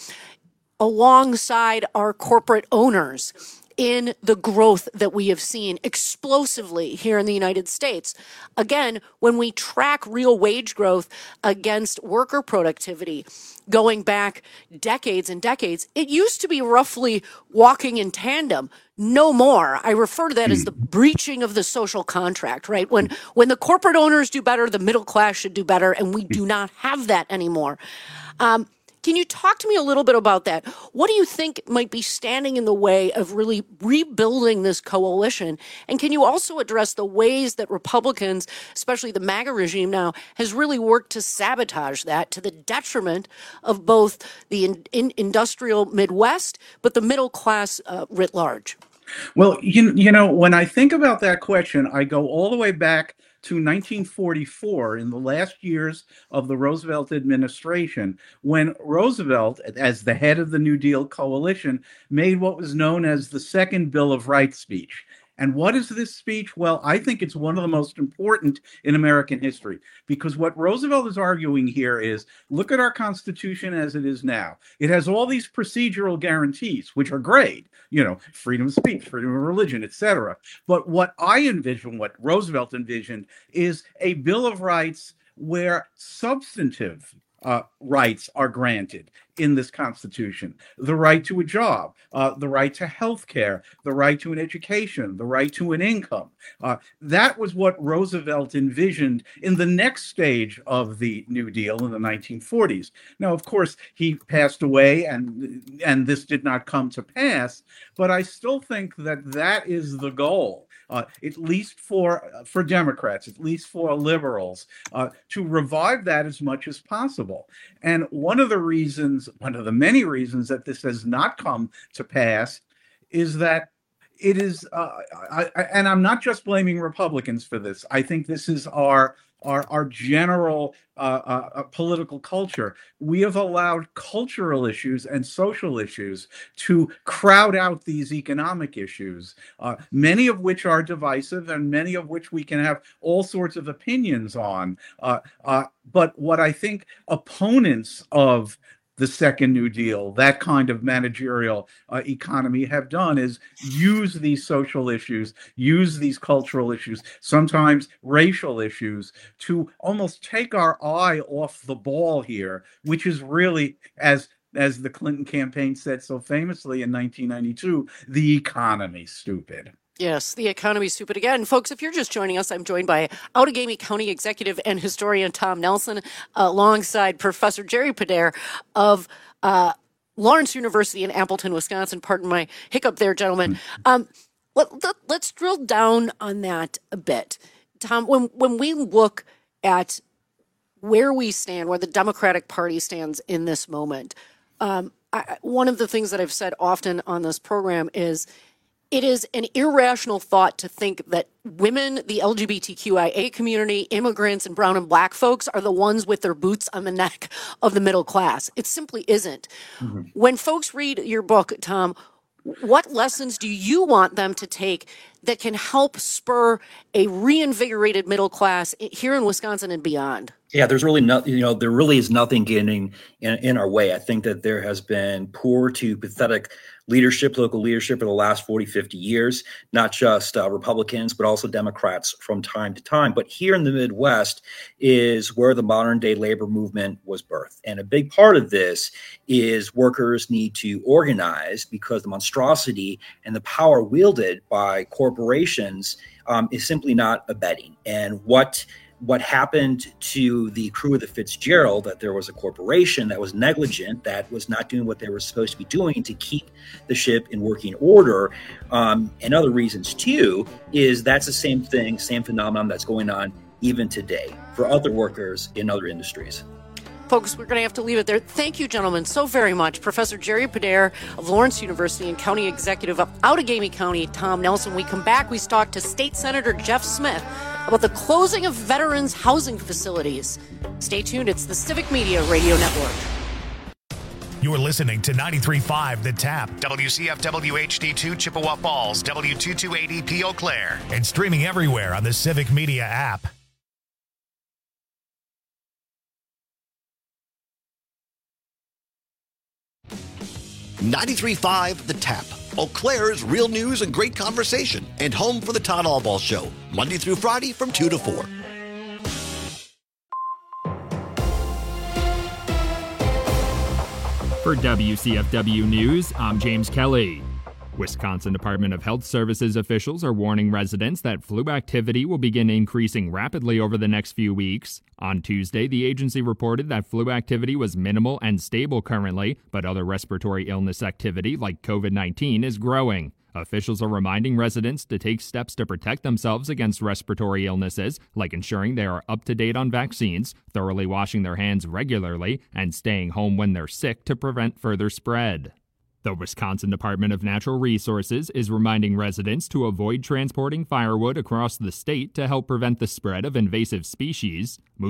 Speaker 19: alongside our corporate owners in the growth that we have seen explosively here in the United States. Again, when we track real wage growth against worker productivity going back decades and decades, it used to be roughly walking in tandem. No more. I refer to that as the breaching of the social contract, right? When when the corporate owners do better, the middle class should do better, and we do not have that anymore. Um, Can you talk to me a little bit about that? What do you think might be standing in the way of really rebuilding this coalition? And can you also address the ways that Republicans, especially the MAGA regime now, has really worked to sabotage that to the detriment of both the in, in industrial Midwest, but the middle class uh, writ large?
Speaker 13: Well, you, you know, when I think about that question, I go all the way back to nineteen forty-four, in the last years of the Roosevelt administration, when Roosevelt, as the head of the New Deal coalition, made what was known as the Second Bill of Rights speech. And what is this speech? Well, I think it's one of the most important in American history, because what Roosevelt is arguing here is, look at our Constitution as it is now. It has all these procedural guarantees, which are great, you know, freedom of speech, freedom of religion, et cetera. But what I envision, what Roosevelt envisioned, is a Bill of Rights where substantive Uh, rights are granted in this Constitution. The right to a job, uh, the right to health care, the right to an education, the right to an income. Uh, that was what Roosevelt envisioned in the next stage of the New Deal in the nineteen forties. Now, of course, he passed away and, and this did not come to pass, but I still think that that is the goal. Uh, at least for uh, for Democrats, at least for liberals, uh, to revive that as much as possible. And one of the reasons, one of the many reasons that this has not come to pass is that it is, uh, I, I, and I'm not just blaming Republicans for this. I think this is our our, our general uh, uh, political culture. We have allowed cultural issues and social issues to crowd out these economic issues, uh, many of which are divisive and many of which we can have all sorts of opinions on. Uh, uh, but what I think opponents of the Second New Deal, that kind of managerial uh, economy, have done is use these social issues, use these cultural issues, sometimes racial issues, to almost take our eye off the ball here, which is really, as as the Clinton campaign said so famously in nineteen ninety-two, the economy, stupid.
Speaker 19: Yes, the economy is stupid again. Folks, if you're just joining us, I'm joined by Outagamie County Executive and Historian Tom Nelson, alongside Professor Jerry Poder of uh, Lawrence University in Appleton, Wisconsin. Pardon my hiccup there, gentlemen. Um, let, let, let's drill down on that a bit. Tom, when, when we look at where we stand, where the Democratic Party stands in this moment, um, I, one of the things that I've said often on this program is it is an irrational thought to think that women, the L G B T Q I A community, immigrants, and brown and black folks are the ones with their boots on the neck of the middle class. It simply isn't. Mm-hmm. When folks read your book, Tom, What lessons do you want them to take that can help spur a reinvigorated middle class here in Wisconsin and beyond?
Speaker 7: Yeah, there's really no, you know, there really is nothing getting in, in our way. I think that there has been poor to pathetic leadership, local leadership for the last forty, fifty years, not just uh, Republicans, but also Democrats from time to time. But here in the Midwest is where the modern day labor movement was birthed. And a big part of this is workers need to organize because the monstrosity and the power wielded by corporations um, is simply not abetting. And what What happened to the crew of the Fitzgerald, that there was a corporation that was negligent, that was not doing what they were supposed to be doing to keep the ship in working order, um, and other reasons too, is that's the same thing, same phenomenon that's going on even today for other workers in other industries.
Speaker 19: Folks, we're going to have to leave it there. Thank you, gentlemen, so very much. Professor Jerry Podair of Lawrence University and County Executive of Outagamie County, Tom Nelson. When we come back, we talk to State Senator Jeff Smith about the closing of veterans' housing facilities. Stay tuned. It's the Civic Media Radio Network.
Speaker 2: You're listening to ninety-three point five The Tap, W C F W H D two Chippewa Falls, W two two eight E P Eau Claire, and streaming everywhere on the Civic Media app.
Speaker 10: ninety-three point five The Tap, Eau Claire's real news and great conversation, and home for the Todd Albaugh Show, Monday through Friday from two to four.
Speaker 9: For W C F W News, I'm James Kelly. Wisconsin Department of Health Services officials are warning residents that flu activity will begin increasing rapidly over the next few weeks. On Tuesday, the agency reported that flu activity was minimal and stable currently, but other respiratory illness activity like COVID nineteen is growing. Officials are reminding residents to take steps to protect themselves against respiratory illnesses, like ensuring they are up to date on vaccines, thoroughly washing their hands regularly, and staying home when they're sick to prevent further spread. The Wisconsin Department of Natural Resources is reminding residents to avoid transporting firewood across the state to help prevent the spread of invasive species.